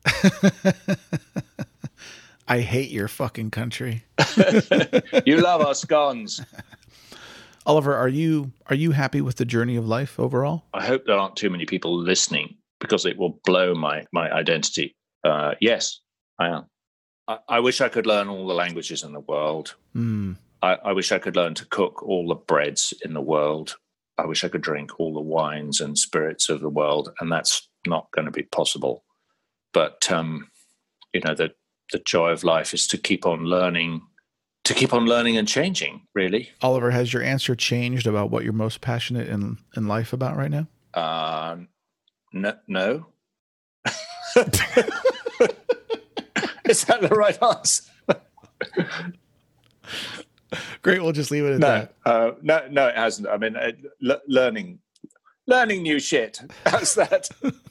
Speaker 1: I hate your fucking country.
Speaker 3: You love our scones.
Speaker 1: Oliver, are you are you happy with the journey of life overall?
Speaker 3: I hope there aren't too many people listening because it will blow my my identity. Uh, yes, I am. I, I wish I could learn all the languages in the world.
Speaker 1: Mm.
Speaker 3: I, I wish I could learn to cook all the breads in the world. I wish I could drink all the wines and spirits of the world, and that's not going to be possible. But um, you know, the the joy of life is to keep on learning, to keep on learning and changing. Really,
Speaker 1: Oliver, has your answer changed about what you're most passionate in in life about right now?
Speaker 3: Uh, no, no. Is that the right answer?
Speaker 1: Great, we'll just leave it at
Speaker 3: no,
Speaker 1: that.
Speaker 3: Uh, no, no, it hasn't. I mean, uh, l- learning, learning new shit. How's that?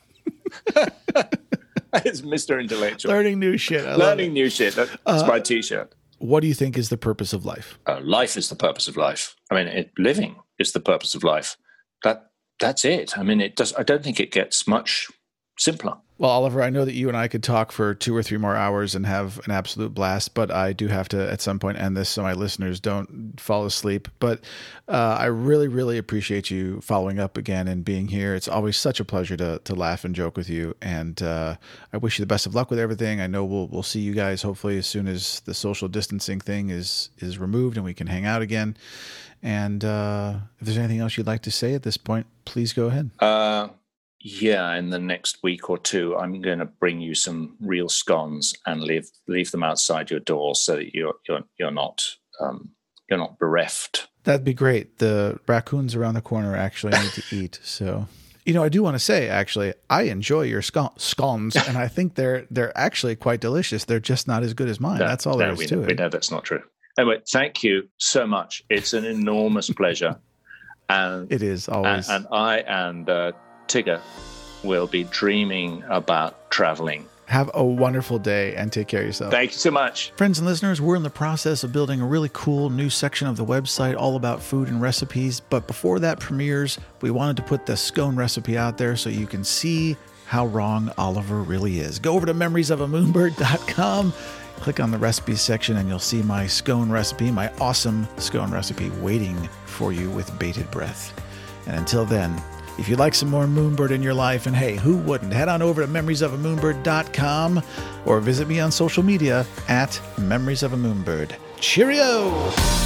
Speaker 3: It's Mister Intellectual.
Speaker 1: Learning new shit. I
Speaker 3: learning new shit. That's uh, my T-shirt.
Speaker 1: What do you think is the purpose of life?
Speaker 3: Uh, life is the purpose of life. I mean, it, living is the purpose of life. That that's it. I mean, it does. I don't think it gets much simpler.
Speaker 1: Well, Oliver, I know that you and I could talk for two or three more hours and have an absolute blast, but I do have to at some point end this so my listeners don't fall asleep. But uh, I really, really appreciate you following up again and being here. It's always such a pleasure to to laugh and joke with you. And uh, I wish you the best of luck with everything. I know we'll we'll see you guys hopefully as soon as the social distancing thing is is removed and we can hang out again. And uh, if there's anything else you'd like to say at this point, please go ahead.
Speaker 3: Uh yeah, in the next week or two, I'm going to bring you some real scones and leave leave them outside your door so that you're you're you're not um, you're not bereft.
Speaker 1: That'd be great. The raccoons around the corner actually need to eat. So, you know, I do want to say, actually, I enjoy your scon- scones, and I think they're they're actually quite delicious. They're just not as good as mine.
Speaker 3: No,
Speaker 1: that's all
Speaker 3: no,
Speaker 1: there is
Speaker 3: we,
Speaker 1: to
Speaker 3: we
Speaker 1: it.
Speaker 3: We know that's not true. Anyway, thank you so much. It's an enormous pleasure. And
Speaker 1: it is always.
Speaker 3: And, and I and uh, Tigger will be dreaming about traveling.
Speaker 1: Have a wonderful day and take care of yourself.
Speaker 3: Thank you so much.
Speaker 1: Friends and listeners, we're in the process of building a really cool new section of the website all about food and recipes. But before that premieres, we wanted to put the scone recipe out there so you can see how wrong Oliver really is. Go over to memories of a moonbird dot com, click on the recipes section, and you'll see my scone recipe, my awesome scone recipe waiting for you with bated breath. And until then, if you'd like some more Moonbird in your life, and hey, who wouldn't, head on over to memories of a moonbird dot com or visit me on social media at Memories of a Moonbird. Cheerio!